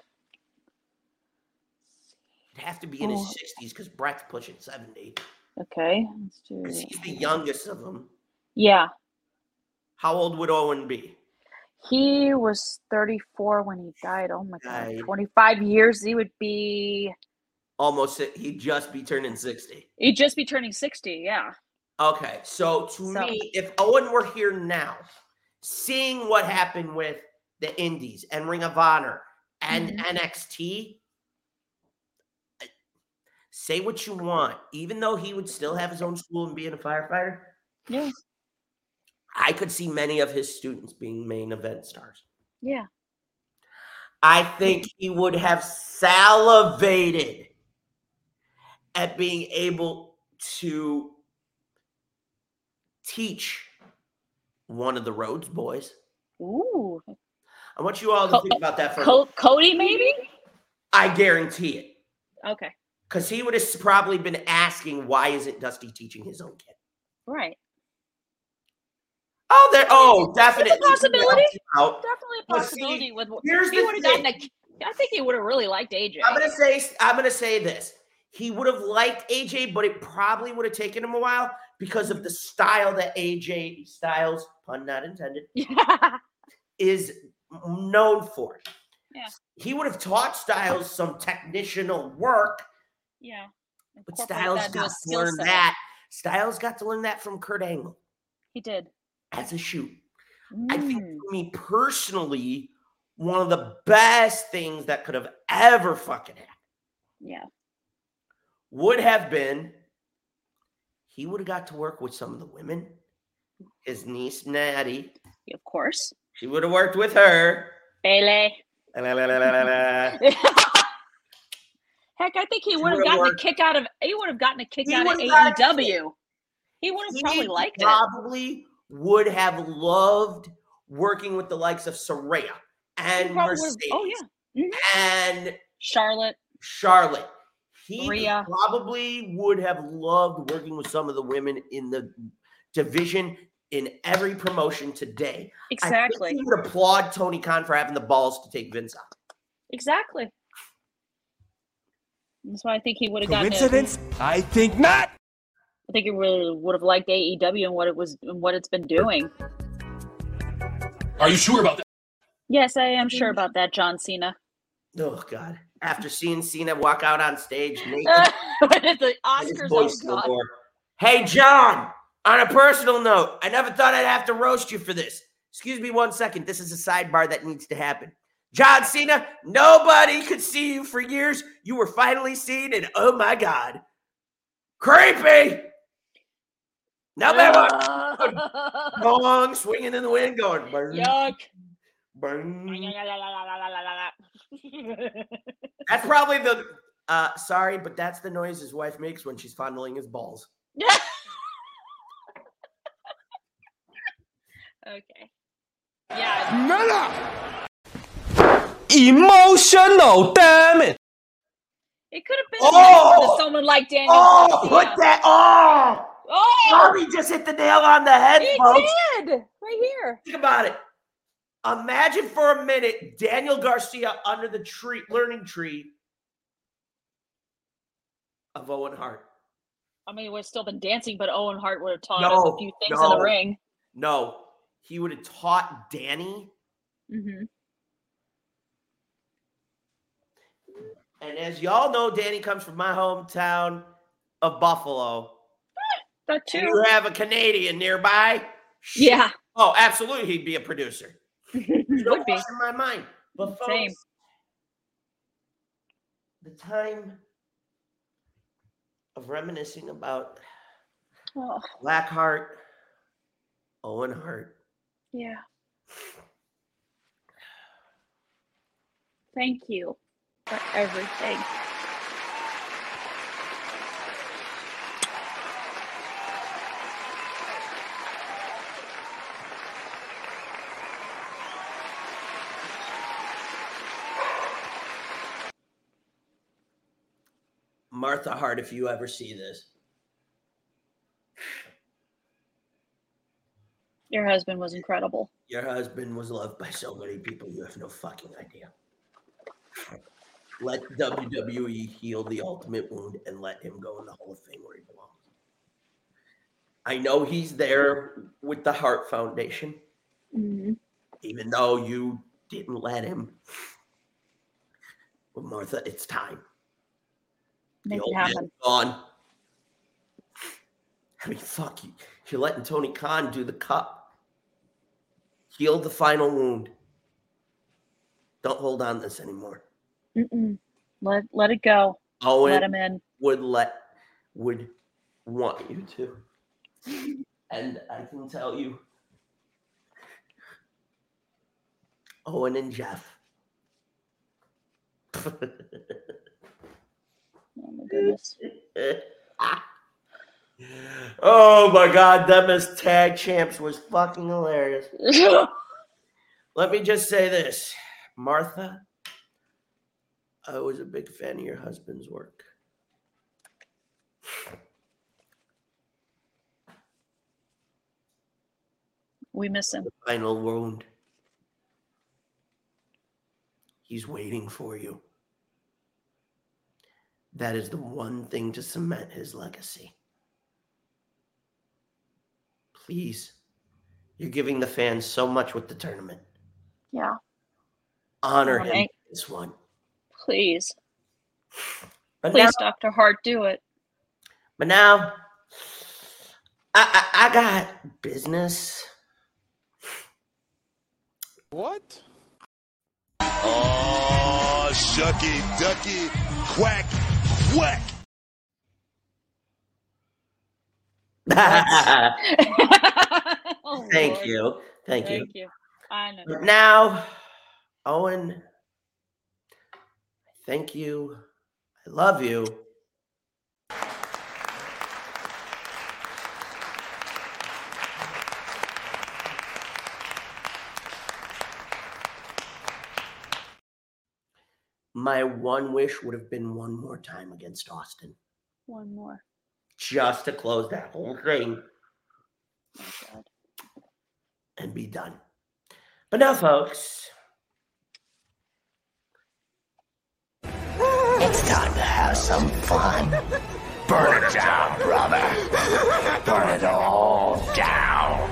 He'd have to be in Oh. his sixties because Brett's pushing seventy. Okay. Let's do. Because he's the youngest of them. Yeah. How old would Owen be? He was thirty-four when he died. Oh my god. Died. twenty-five years. He would be. Almost, he'd just be turning sixty. He'd just be turning sixty. Yeah. Okay, so to So- me, if Owen were here now, seeing what happened with the Indies and Ring of Honor and Mhm. N X T, say what you want, even though he would still have his own school and being a firefighter, Yeah. I could see many of his students being main event stars. Yeah. I think he would have salivated at being able to teach one of the Rhodes boys. Ooh. I want you all to Co- think about that for a Co- moment. Cody, maybe. I guarantee it. Okay. Because he would have probably been asking, why isn't Dusty teaching his own kid? Right. Oh, there. Oh, definitely. It's a possibility. Out. Definitely a But possibility. see, with here's he the would have gotten thing. a. I think he would have really liked A J. I'm gonna say. I'm gonna say this. He would have liked A J, but it probably would have taken him a while because of the style that A J Styles, pun not intended, is known for. Yeah. He would have taught Styles some technitional work, Yeah. but Incorporate Styles that into got his to skill learn set. that. Styles got to learn that from Kurt Angle He did. as a shoot. I think Mm. for me personally, one of the best things that could have ever fucking happened Yeah. would have been he would have got to work with some of the women. His niece Natty, Of course. she would have worked with her. Bailey. La, la, la, la, la, la. Heck, I think he He would have would've gotten worked- a kick out of. He would have gotten a kick He out of would've A E gotten a W. He would have probably He liked it. probably would have loved working with the likes of Saraya and He probably would've- Mercedes oh, yeah. Mhm. and Charlotte. Charlotte. He Maria. probably would have loved working with some of the women in the division in every promotion today. Exactly. I think he would applaud Tony Khan for having the balls to take Vince out. Exactly. That's why I think he would have gotten. Coincidence? I think not. I think he really would have liked A E W and what it was and what it's been doing. Are you sure about that? Yes, I am sure about that, John Cena. Oh God! After seeing Cena walk out on stage naked, At the his Oscars, voice oh no God. more. Hey John, on a personal note, I never thought I'd have to roast you for this. Excuse me one second. This is a sidebar that needs to happen. John Cena, nobody could see you for years. You were finally seen, and oh my God, creepy. Now that long swinging in the wind, going burn, Yuck. burn. That's probably the. Uh, sorry, but that's the noise his wife makes when she's fondling his balls. Okay. Yeah. Nada. Emotional, damn it. It could have been Oh! for someone like Daniel Oh, Garcia. put that! Oh, Oh! Bobby just hit the nail on the head, He folks. did! Right here. Think about it. Imagine for a minute Daniel Garcia under the tree, learning tree of Owen Hart. I mean, we've still been dancing, but Owen Hart would have taught us No, a few things in no. the ring. No, he would have taught Danny Mm-hmm. And as y'all know, Danny comes from my hometown of Buffalo. That too. You have a Canadian nearby? Yeah. Oh, absolutely, he'd be a producer. Would be. In my mind. But folks, Same. the time of reminiscing about Oh. Blackheart, Owen Hart. Yeah. Thank you for everything. Martha Hart, if you ever see this. Your husband was incredible. Your husband was loved by so many people, you have no fucking idea. Let W W E heal the ultimate wound and let him go in the Hall of Fame where he belongs. I know he's there with the Hart Foundation, Mm-hmm. even though you didn't let him. But Martha, it's time. Make The it old man's happen. gone. I mean, fuck you. You're letting Tony Khan do the cup. Heal the final wound. Don't hold on this anymore. Mm-mm. Let let it go. Owen Let him in. would let would want you to. And I can tell you, Owen and Jeff. Oh my goodness. Oh my God, them as tag champs was fucking hilarious. Let me just say this, Martha, I was a big fan of your husband's work. We miss him. The final wound. He's waiting for you. That is the one thing to cement his legacy. Please. You're giving the fans so much with the tournament. Yeah. Honor Oh, him thank- with this one. Please. But Please, now, Doctor Hart, do it. but now I, I, I got business. What? Oh, shucky, ducky, quack, quack. Oh, Thank Lord. you. Thank, Thank you. you. I know. But now, Owen, thank you. I love you. My one wish would have been one more time against Austin, One more. just to close that whole thing Oh, God. and be done. But now, folks, It's time to have some fun. Burn it down, brother. Burn it all down.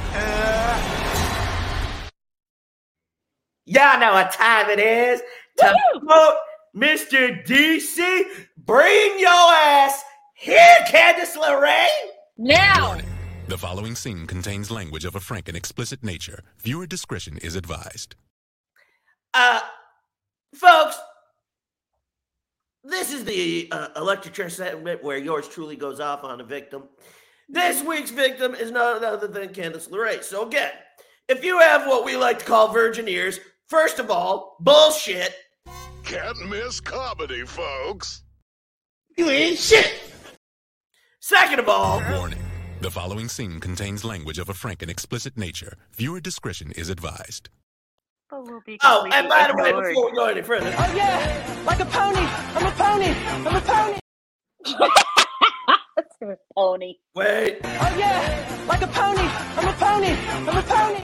y'all know what time it is to vote Mister D C. Bring your ass here, Candice LeRae. Now. The following scene contains language of a frank and explicit nature. Viewer discretion is advised. Uh, folks, this is the uh, electric chair segment where yours truly goes off on a victim. This week's victim is none other than Candice LeRae. So again, if you have what we like to call virgin ears, first of all, bullshit. Can't miss comedy, folks. You ain't shit. Second of all, Warning. The following scene contains language of a frank and explicit nature. Viewer discretion is advised. But we'll be oh, completely and by the way, ignored. before we go any further, Oh yeah, like a pony. I'm a pony. I'm a pony. That's a pony. wait. Oh yeah, like a pony. I'm a pony. I'm a pony.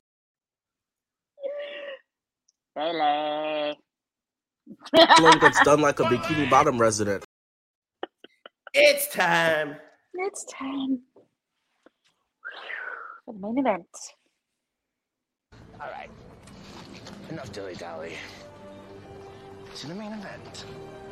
Billy. Long gets done like a Bikini Bottom resident. It's time. It's time for the main event. All right. Enough dilly-dally. To the main event.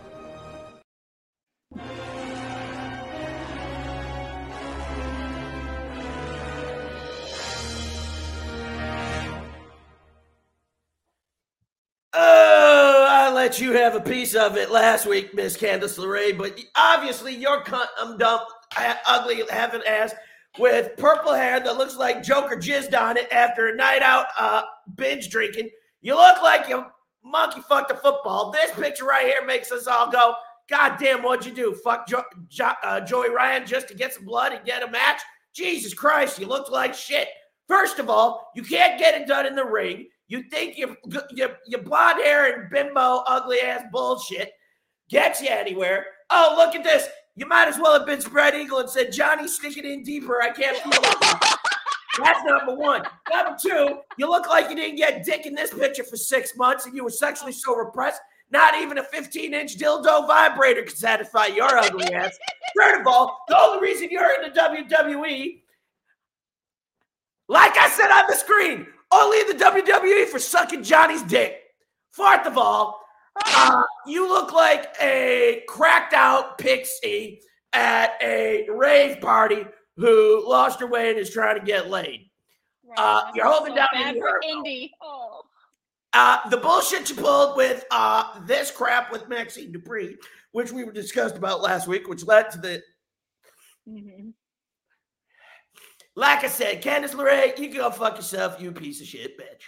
Oh, I let you have a piece of it last week, Miss Candice LeRae, but obviously your cunt, I'm dumb, ugly, haven't ass with purple hair that looks like Joker jizzed on it after a night out uh, binge drinking. You look like you monkey fucked a football. This picture right here makes us all go, God damn, what'd you do? Fuck jo- jo- uh, Joey Ryan just to get some blood and get a match? Jesus Christ, you looked like shit. First of all, you can't get it done in the ring. You think your, your, your blonde hair and bimbo ugly-ass bullshit gets you anywhere. Oh, look at this. You might as well have been spread eagle and said, Johnny, stick it in deeper. I can't feel it. That's number one. Number two, you look like you didn't get dick in this picture for six months and you were sexually so repressed, not even a fifteen-inch dildo vibrator could satisfy your ugly ass. Third of all, the only reason you're in the W W E, like I said on the screen, only in the W W E for sucking Johnny's dick. Fourth of all, uh, you look like a cracked out pixie at a rave party who lost her way and is trying to get laid. Uh, you're holding so down bad Indy for Hartwell. Indy. Oh. Uh, the bullshit you pulled with uh, this crap with Maxine Dupree, which we were discussed about last week, which led to the... Mm-hmm. Like I said, Candice LeRae, you can go fuck yourself, you piece of shit bitch.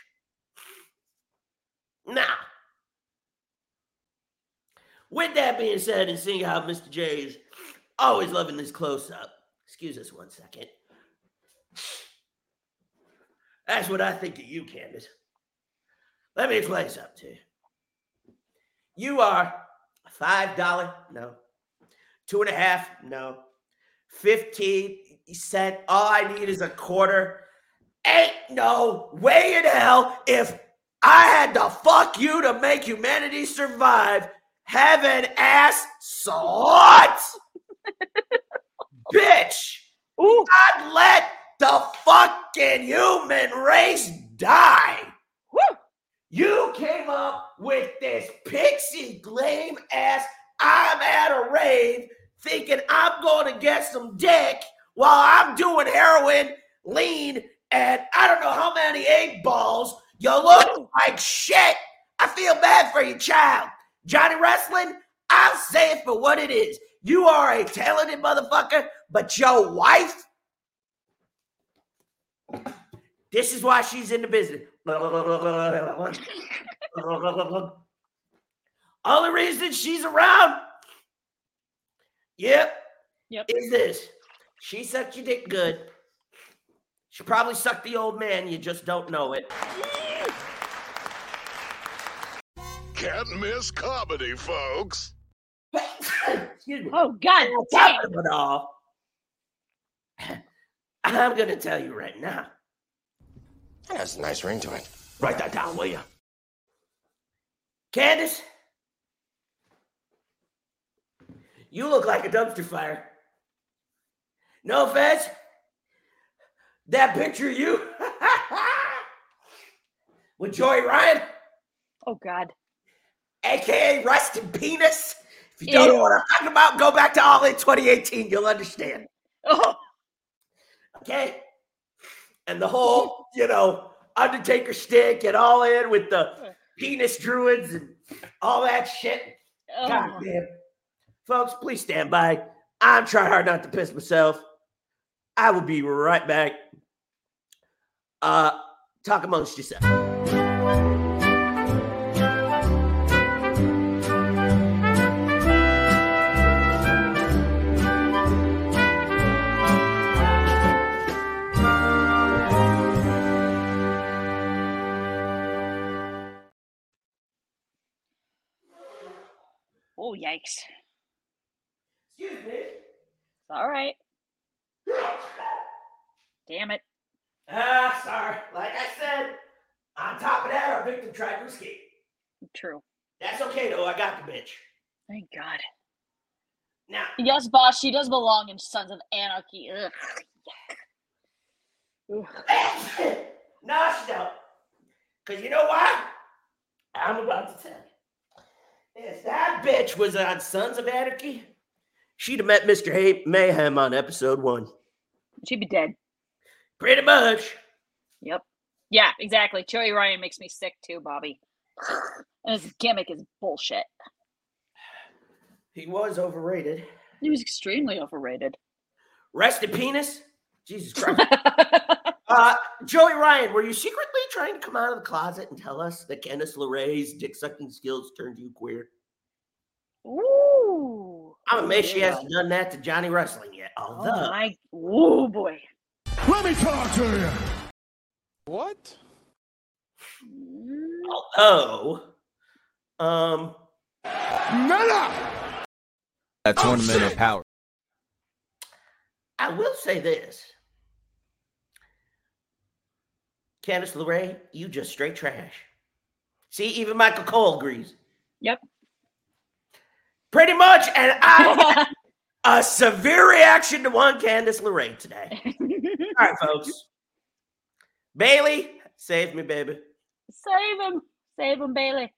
Now, with that being said, and seeing how Mister J is always loving this close-up, excuse us one second. That's what I think of you, Candice. Let me explain something to you. You are a five dollars, no. Two and a half, no. fifteen cent, all I need is a quarter. Ain't no way in hell if I had to fuck you to make humanity survive, heaven ass slut. Bitch. Ooh. I'd let the fucking human race die. Woo. You came up with this pixie lame ass, I'm at a rave thinking I'm going to get some dick while I'm doing heroin, lean, and I don't know how many eight balls. You look like shit. I feel bad for your child. Johnny Wrestling, I'll say it for what it is. You are a talented motherfucker, but your wife, this is why she's in the business. Only reason she's around, yep, yep, is this. She sucked your dick good. She probably sucked the old man. You just don't know it. Can't miss comedy, folks. Excuse me. Oh, God On damn. top of it all, I'm going to tell you right now. That has a nice ring to it. Write that down, will you? Candice, you look like a dumpster fire. No offense. That picture of you with Joey Ryan. Oh, God. A K A Rusted Penis. If you don't Ew. know what I'm talking about, go back to All In twenty eighteen. You'll understand. Oh. Okay? And the whole, you know, Undertaker stick and All In with the penis druids and all that shit. Oh. God damn. Folks, please stand by. I'm trying hard not to piss myself. I will be right back. Uh, talk amongst yourselves. Oh, yikes. Excuse me. It's all right. Damn it. Ah, sorry. Like I said, on top of that, our victim tried to escape. True. That's okay, though. I got the bitch. Thank God. Now. Yes, boss. She does belong in Sons of Anarchy. Ugh. No, she don't. Because you know why? I'm about to tell you. If that bitch was on Sons of Anarchy, she'd have met Mister Hay- Mayhem on episode one. She'd be dead. Pretty much. Yep. Yeah, exactly. Joey Ryan makes me sick too, Bobby. And his gimmick is bullshit. He was overrated. He was extremely overrated. Rest in penis? Jesus Christ. uh, Joey Ryan, were you secretly trying to come out of the closet and tell us that Candice LeRae's dick-sucking skills turned you queer? Ooh. I'm amazed she hasn't done that to Johnny Wrestling yet. Although, Oh my, oh boy. Let me talk to you. What? although, um, Nada. That tournament of power. I will say this. Candice LeRae, you just straight trash. See, even Michael Cole agrees. Yep. Pretty much, and I a severe reaction to one Candice LeRae today. All right, folks. Bailey, save me, baby. Save him. Save him, Bailey.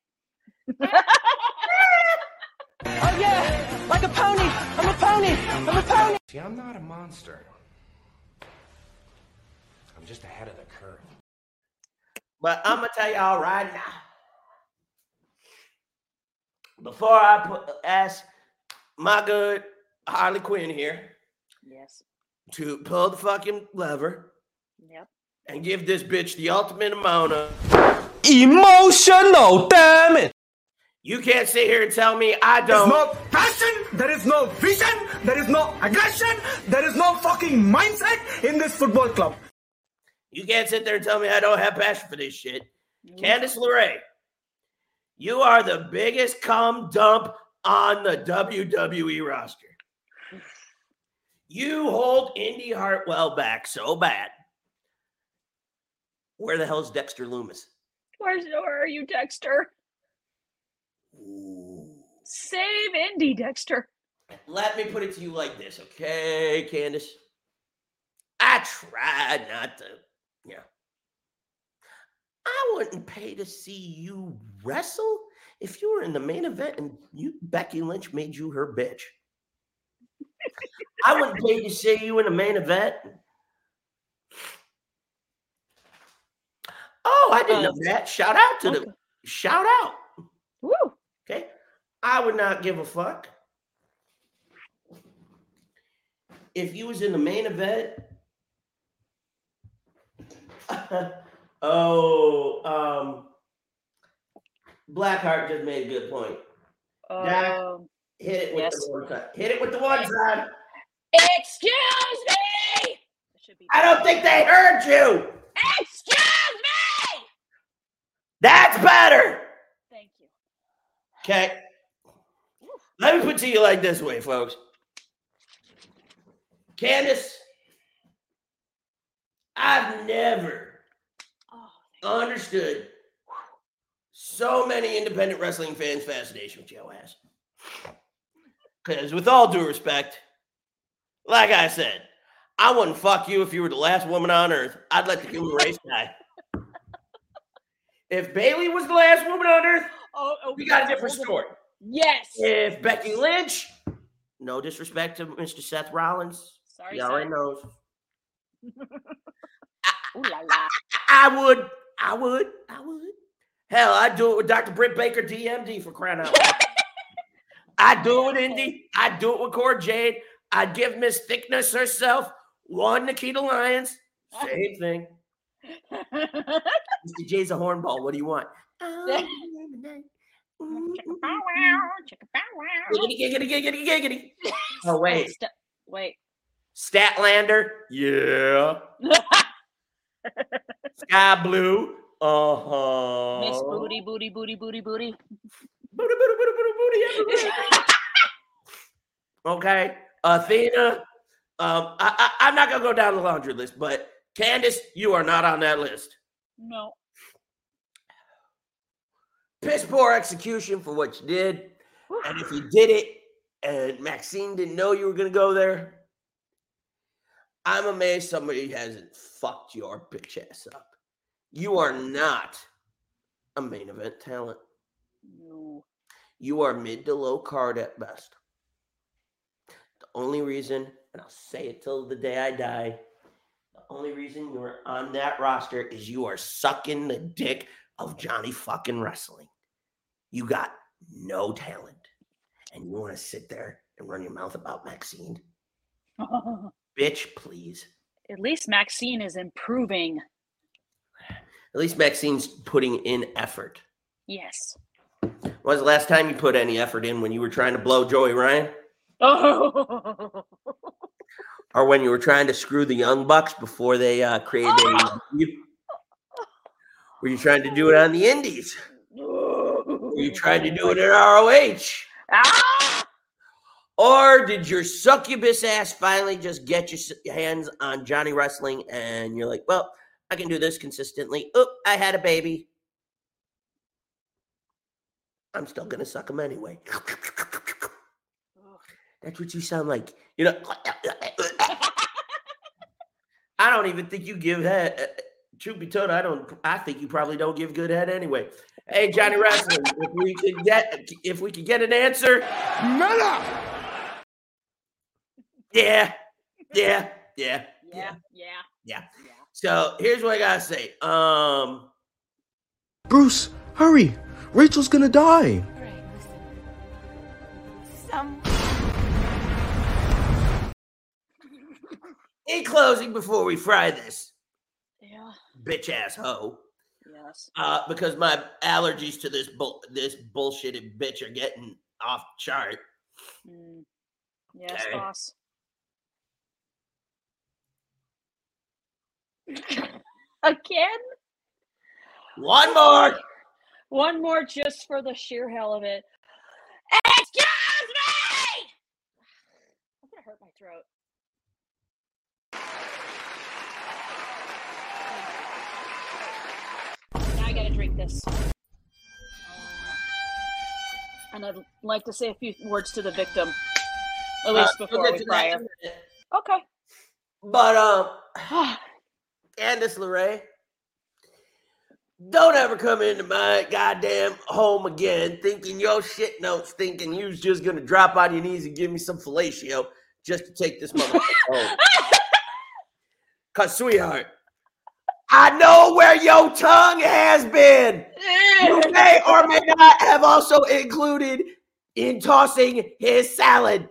Oh yeah, like a pony. I'm a pony. I'm a pony. See, I'm not a monster. I'm just ahead of the curve. But I'm going to tell y'all right now. Before I put, ask my good Harley Quinn here Yes. to pull the fucking lever Yep. and give this bitch the ultimate amount of Emotional damage. You can't sit here and tell me I There is don't. no passion, there is no vision, there is no aggression, there is no fucking mindset in this football club. You can't sit there and tell me I don't have passion for this shit. Candice LeRae, you are the biggest cum dump on the W W E roster. You hold Indy Hartwell back so bad. Where the hell is Dexter Loomis? Where's, where are you, Dexter? Save Indy, Dexter. Let me put it to you like this, okay, Candice? I tried not to, yeah. I wouldn't pay to see you wrestle if you were in the main event and you Becky Lynch made you her bitch. I wouldn't pay to see you in the main event. Oh, I didn't know that. Shout out to the shout out. Woo. Okay. I would not give a fuck if you was in the main event. oh, um, Blackheart just made a good point. Dak, Um, hit it with yes. the one side. Hit it with the one side. Excuse me. I don't think they heard you. Excuse me. That's better. Thank you. Okay. Let me put it to you like this way, folks. Candice, I've never understood so many independent wrestling fans' fascination with Joe Ass. Because with all due respect, like I said, I wouldn't fuck you if you were the last woman on earth. I'd let the human race die. If Bailey was the last woman on earth, Oh, oh, we got a different story. Yes. If Becky Lynch, no disrespect to Mister Seth Rollins, Sorry, he already Seth. knows. Ooh la la. I would, I would, I would. Hell, I'd do it with Doctor Britt Baker, D M D, for crying out loud. I'd do it with Indy. I'd do it with Cora Jade. I'd give Miss Thickness herself one Nikita Lyons. Same thing. Mister J's a hornball. What do you want? Giggity, giggity, giggity, giggity. Oh, wait. St- wait. Statlander? Yeah. Sky Blue? Uh-huh. Miss Booty, Booty, Booty, Booty, Booty. Booty, booty, booty, booty, booty, everywhere. Okay. Athena. Um, I, I, I'm not going to go down the laundry list, but Candice, you are not on that list. No. Piss poor execution for what you did. And if you did it and Maxine didn't know you were going to go there, I'm amazed somebody hasn't fucked your bitch ass up. You are not a main event talent. No. You are mid to low card at best. The only reason, and I'll say it till the day I die, the only reason you're on that roster is you are sucking the dick of Johnny fucking Wrestling. You got no talent. And you want to sit there and run your mouth about Maxine? Bitch, please. At least Maxine is improving. At least Maxine's putting in effort. Yes. When was the last time you put any effort in when you were trying to blow Joey Ryan? Oh. Or when you were trying to screw the Young Bucks before they uh, created oh. a... Were you trying to do it on the Indies? Were you trying to do it at R O H? Ah! Or did your succubus ass finally just get your hands on Johnny Wrestling and you're like, well, I can do this consistently. Oop, I had a baby. I'm still going to suck him anyway. That's what you sound like. You know, I don't even think you give head. Truth be told, I don't. I think you probably don't give good head anyway. Hey, Johnny Wrestling, if we could get, if we could get an answer, Miller. Yeah, yeah, yeah, yeah, yeah, yeah. So here's what I gotta say. Um, Bruce, hurry! Rachel's gonna die. All right, listen. Some. In closing, before we fry this, yeah, bitch ass hoe. Yes. Uh, because my allergies to this bull, this bullshitted bitch are getting off the chart. Mm. Yes, okay. Boss. Again? One more. One more just for the sheer hell of it. Excuse me! I'm gonna hurt my throat. Now I gotta drink this. And I'd like to say a few words to the victim. At least uh, before we fry her. Okay. But, um, Candice LeRae, don't ever come into my goddamn home again thinking your shit notes, thinking you was just going to drop on your knees and give me some fellatio just to take this motherfucker home. Because, sweetheart, I know where your tongue has been. You may or may not have also included in tossing his salad.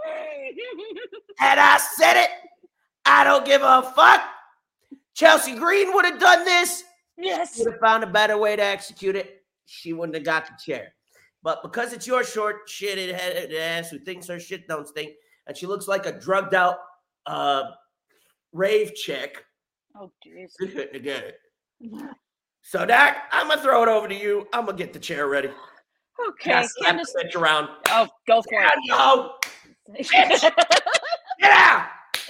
And I said it. I don't give a fuck. Chelsea Green would have done this. Yes. Would have found a better way to execute it. She wouldn't have got the chair. But because it's your short shitted headed ass who thinks her shit don't stink, and she looks like a drugged out uh, rave chick. Oh, jeez. You couldn't get it. So, Dak, I'm going to throw it over to you. I'm going to get the chair ready. Okay. Slap the bitch around. Oh, go for it. No. Bitch. Get out.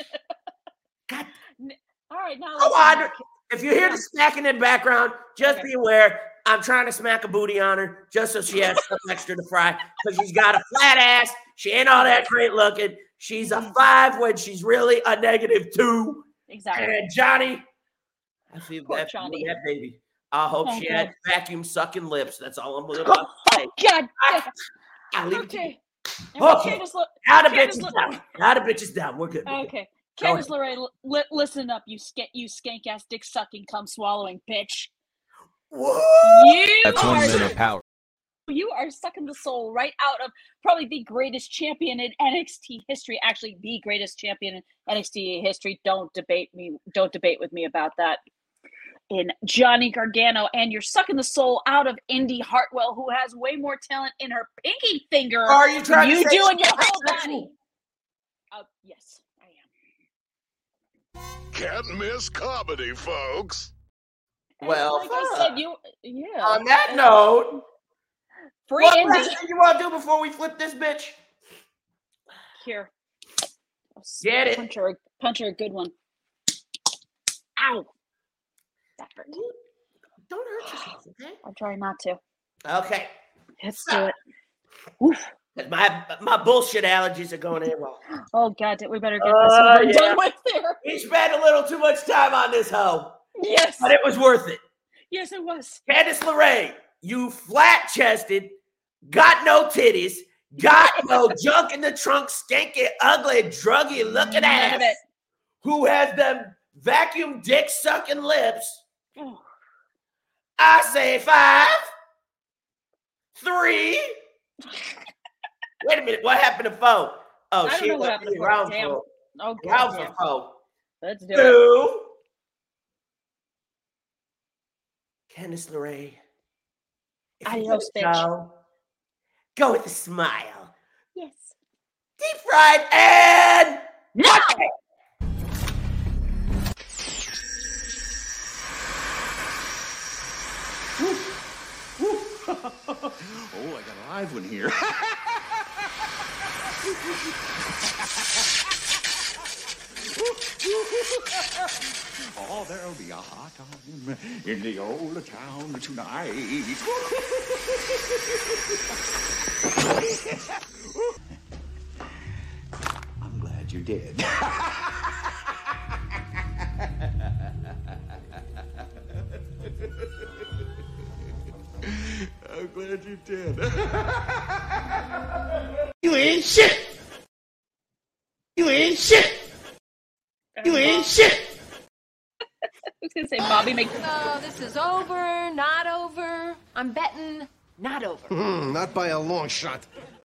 God. All right, now Go on. If you hear the smacking in the background, just okay. be aware I'm trying to smack a booty on her just so she has something extra to fry because she's got a flat ass. She ain't all that great looking. She's a five when she's really a negative two. Exactly. And Johnny, I feel Poor bad for Johnny. that baby. I hope Oh, she God. had vacuum sucking lips. That's all I'm going to Oh, say. God. I, I'll leave it to you. Okay. Okay. Candace Le- Now the bitch Candace is Le- down. Now the bitch is down. We're good. We're good. Okay. Go Candice ahead. LeRae, li- listen up, you skank, you skank ass dick sucking, cum swallowing bitch. Whoa. You That's one are, minute of power. you are sucking the soul right out of probably the greatest champion in N X T history. Actually, the greatest champion in N X T history. Don't debate me. Don't debate with me about that. In Johnny Gargano, and you're sucking the soul out of Indy Hartwell, who has way more talent in her pinky finger. Are you trying than to you say do in your she's whole bisexual? body? Uh, yes, I am. Can't miss comedy, folks. Well, like I said, you yeah. on that note, Free what Indy. last thing you want to do before we flip this bitch? Here. Get it. Punch her, punch her a good one. Ow. That hurt. Don't hurt yourself, okay? I'll try not to. Okay. Let's So- do it. Oof. 'Cause my my bullshit allergies are going in well. Oh, God, we better get this Uh, over and yeah. done with there. We spent a little too much time on this hoe, Yes. but it was worth it. Yes, it was. Candice LeRae, you flat-chested, got no titties, got no junk in the trunk, stinky, ugly, druggy-looking ass, who has them vacuum dick-sucking lips, I say five, three. Wait a minute, what happened to four? Oh, I don't she know what went happened to round four. Damn. for Oh, round God, for four. Let's do Two. it. Candice LeRae. If you Adios, go, bitch. go with a smile. Yes. Deep fried and no. Oh, I got a live one here. Oh, there'll be a hot time in the old town tonight. I'm glad you did. I'm glad you did. You ain't shit. You ain't shit. You ain't shit. I was gonna say, Bobby makes. So this is over, not over. I'm betting not over. Mm, not by a long shot.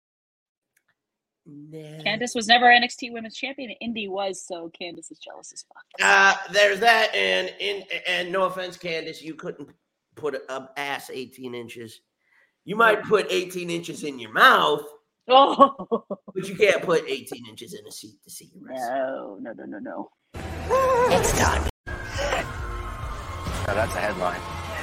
Candice was never N X T Women's Champion. Indy was, so Candice is jealous as fuck. Uh, there's that, and in and no offense, Candice, you couldn't put a ass eighteen inches. You might put eighteen inches in your mouth, oh, but you can't put eighteen inches in a seat to see your wrestling. No, no, no, no, no. It's done. Now that's a headline.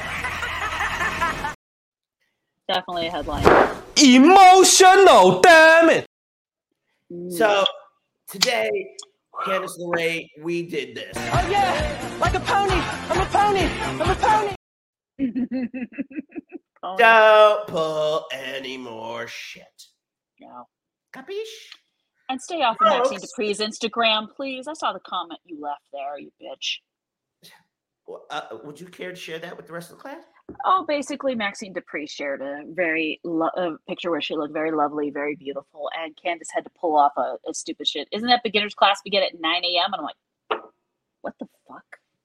Definitely a headline. Emotional, damn it. So today, Candice LeRae, we did this. Oh yeah, like a pony. I'm a pony. I'm a pony. Oh, Don't pull any more shit. no. Capiche? And stay off of Folks. Maxine Dupree's Instagram, please. I saw the comment you left there, you bitch. Well, uh, would you care to share that with the rest of the class? Oh, basically, Maxine Dupree shared a very lo- a picture where she looked very lovely, very beautiful, and Candice had to pull off a, a stupid shit. Isn't that beginner's class begin at nine a.m.? And I'm like, what the fuck?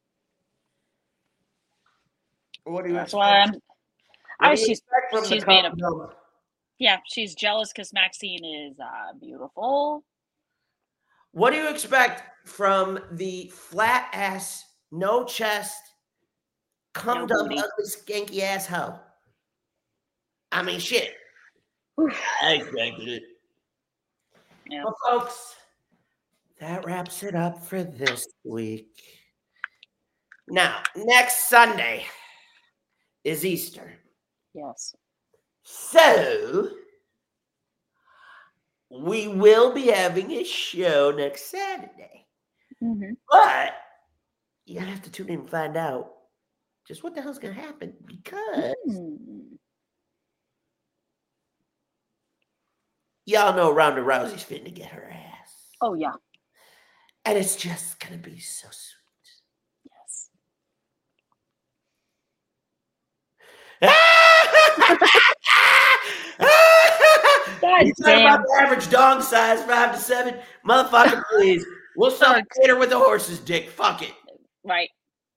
What do you That's expect? why I'm. What I do you she's expect from the she's being a Copa-Nova? yeah. She's jealous because Maxine is uh, beautiful. What do you expect from the flat ass, no chest, cummed No up, booty. ugly, skanky asshole? I mean, shit. I expected it. Yeah. Well, folks, that wraps it up for this week. Now, next Sunday is Easter. Yes. So, we will be having a show next Saturday. Mm-hmm. But you're going to have to tune in and find out just what the hell's going to happen because Mm. y'all know Ronda Rousey's fitting to get her ass. Oh yeah. And it's just going to be so sweet. Yes. God You talking damn. about the average dog size, five to seven? Motherfucker, please. We'll sell a gator with a horse's dick. Fuck it. Right.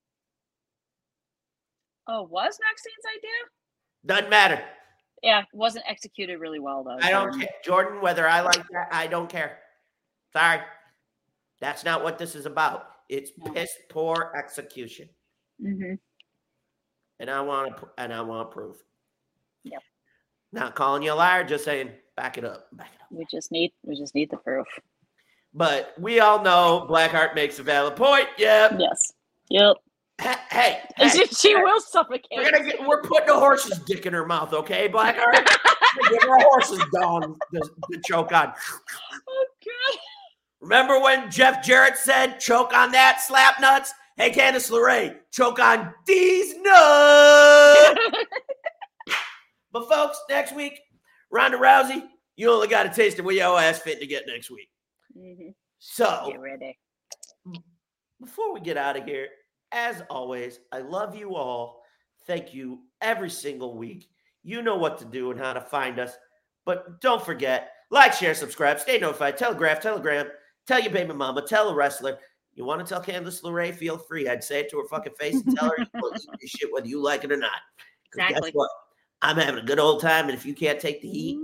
Oh, was Maxine's idea? Doesn't matter. Yeah, wasn't executed really well though. I don't Jordan. care. Jordan, whether I like that, I don't care. Sorry. That's not what this is about. It's No. piss poor execution. Mm-hmm. And I want to and I want proof. Yep. Not calling you a liar, just saying back it up. Back it up. We just need we just need the proof. But we all know Blackheart makes a valid point. Yep. Yes. Yep. Hey, hey, she she hey. will suffocate. We're gonna get we're putting a horse's dick in her mouth, okay, Blackheart? Give her a horse's dong to, to choke on. Oh god. Remember when Jeff Jarrett said, choke on that, slap nuts? Hey, Candice LeRae, choke on these nuts. But folks, next week, Ronda Rousey, you only got a taste of what your ass fit to get next week. Mm-hmm. So, Get ready. before we get out of here, as always, I love you all. Thank you every single week. You know what to do and how to find us. But don't forget, like, share, subscribe, stay notified, telegraph, telegram, tell your baby mama, tell a wrestler. You want to tell Candice LeRae, feel free. I'd say it to her fucking face and tell her you'll eat this shit whether you like it or not. Exactly. Guess what? I'm having a good old time, and if you can't take the heat,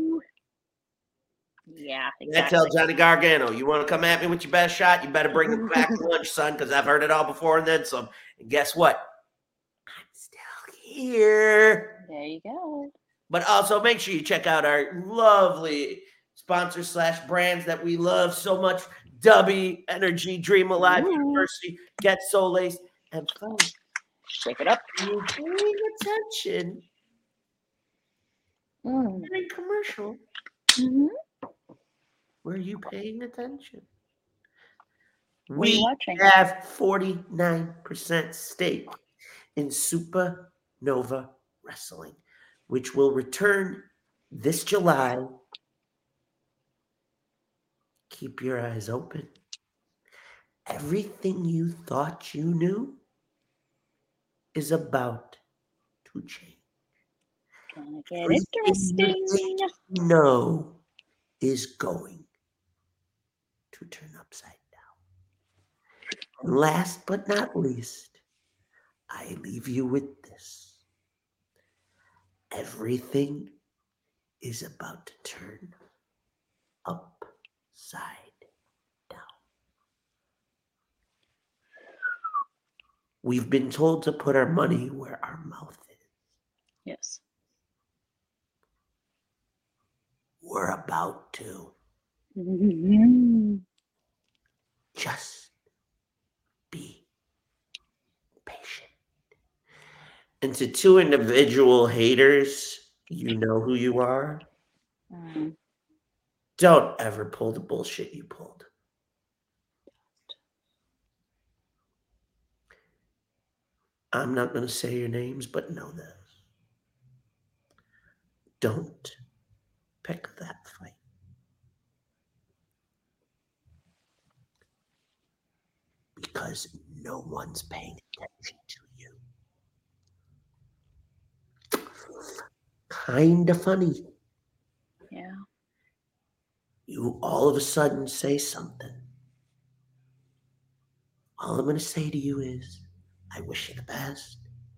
yeah, exactly. I tell Johnny Gargano, you want to come at me with your best shot, you better bring it back to lunch, son, because I've heard it all before and then some. And guess what? I'm still here. There you go. But also make sure you check out our lovely sponsors slash brands that we love so much. Dubby, Energy, Dream Alive, Ooh. University, Get Soleil, and Fun. Shake it up. You're paying attention. Mm. In commercial. Mm-hmm. Were you paying attention? We watching? have forty-nine percent stake in Supernova Wrestling, which will return this July. Keep your eyes open. Everything you thought you knew is about to change. Gonna get interesting. You know is going to turn upside down. And last but not least, I leave you with this. Everything is about to turn upside down. We've been told to put our money where our mouth is. Yes. We're about to. Mm-hmm. Just be patient. And to two individual haters, you know who you are. Mm-hmm. Don't ever pull the bullshit you pulled. I'm not going to say your names, but know this. Don't pick that fight. Because no one's paying attention to you. Kinda funny. Yeah. You all of a sudden say something. All I'm going to say to you is, I wish you the best.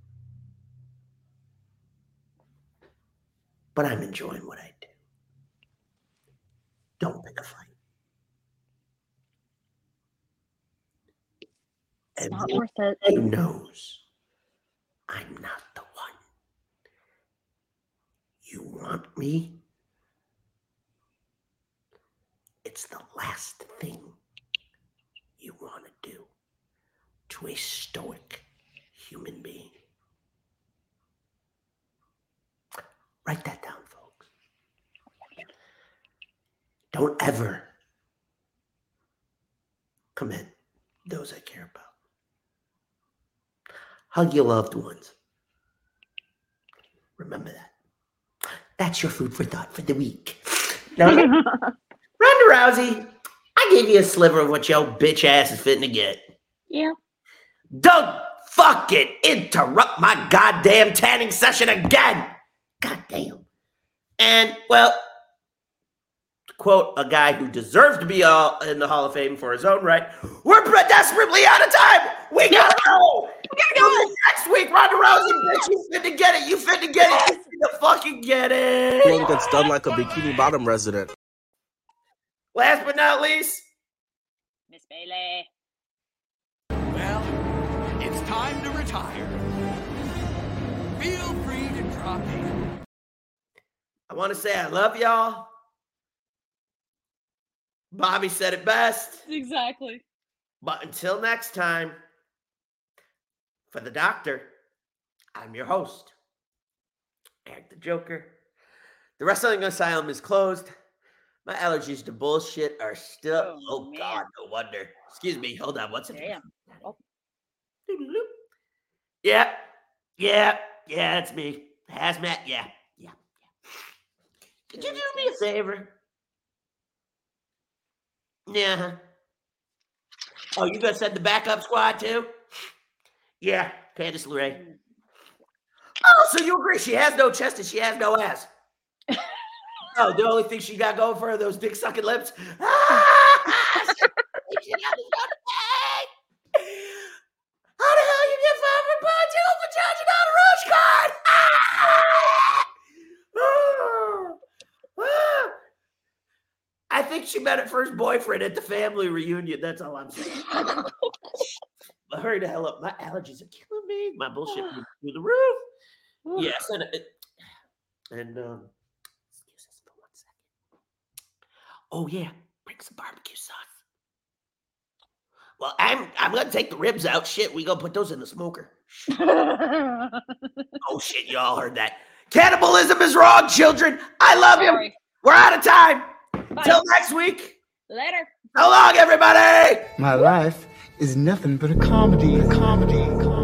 But I'm enjoying what I do. Don't pick a fight. It's and not worth it. Who knows? I'm not the one. You want me? It's the last thing you want to do to a stoic human being. Write that down, folks. Don't ever commit those I care about. Hug your loved ones. Remember that. That's your food for thought for the week. Now, Ronda Rousey, I gave you a sliver of what your bitch ass is fitting to get. Yeah. Don't fucking interrupt my goddamn tanning session again. Goddamn. And, well, to quote a guy who deserves to be all in the Hall of Fame for his own right, we're desperately out of time. We gotta go. We gotta go. Next week, Ronda Rousey, bitch, you fit to get it. You fit to get it. You fit to fucking get it. Girl gets done like a Bikini Bottom resident. Last but not least, Miss Bailey. Well, it's time to retire. Feel free to drop in. I want to say I love y'all. Bobby said it best. Exactly. But until next time, for the doctor, I'm your host, Eric the Joker. The Wrestling Asylum is closed. My allergies to bullshit are still. Oh, oh God, no wonder. Excuse me. Hold on. What's it? Damn. Oh. Yeah. Yeah. Yeah, that's me. Hazmat. Yeah. Yeah. Could you do me a favor? Yeah. Oh, you gonna send the backup squad too? Yeah, Candice LeRae. Oh, Oh, so you agree? She has no chest and she has no ass. Oh, the only thing she got going for her are those dick sucking lips. Ah! How the hell you get five hundred pounds for charging on a rush card? Ah! Ah! I think she met her first boyfriend at the family reunion. That's all I'm saying. Hurry the hell up. My allergies are killing me. My bullshit went through the roof. Yes. And, and um, excuse us for one second. Oh, yeah. Bring some barbecue sauce. Well, I'm I'm gonna take the ribs out. Shit, we gonna put those in the smoker. Oh shit, you all heard that. Cannibalism is wrong, children. I love you. We're out of time. Bye. Till next week. Later. So long, everybody. My life is nothing but a comedy, a comedy, a comedy.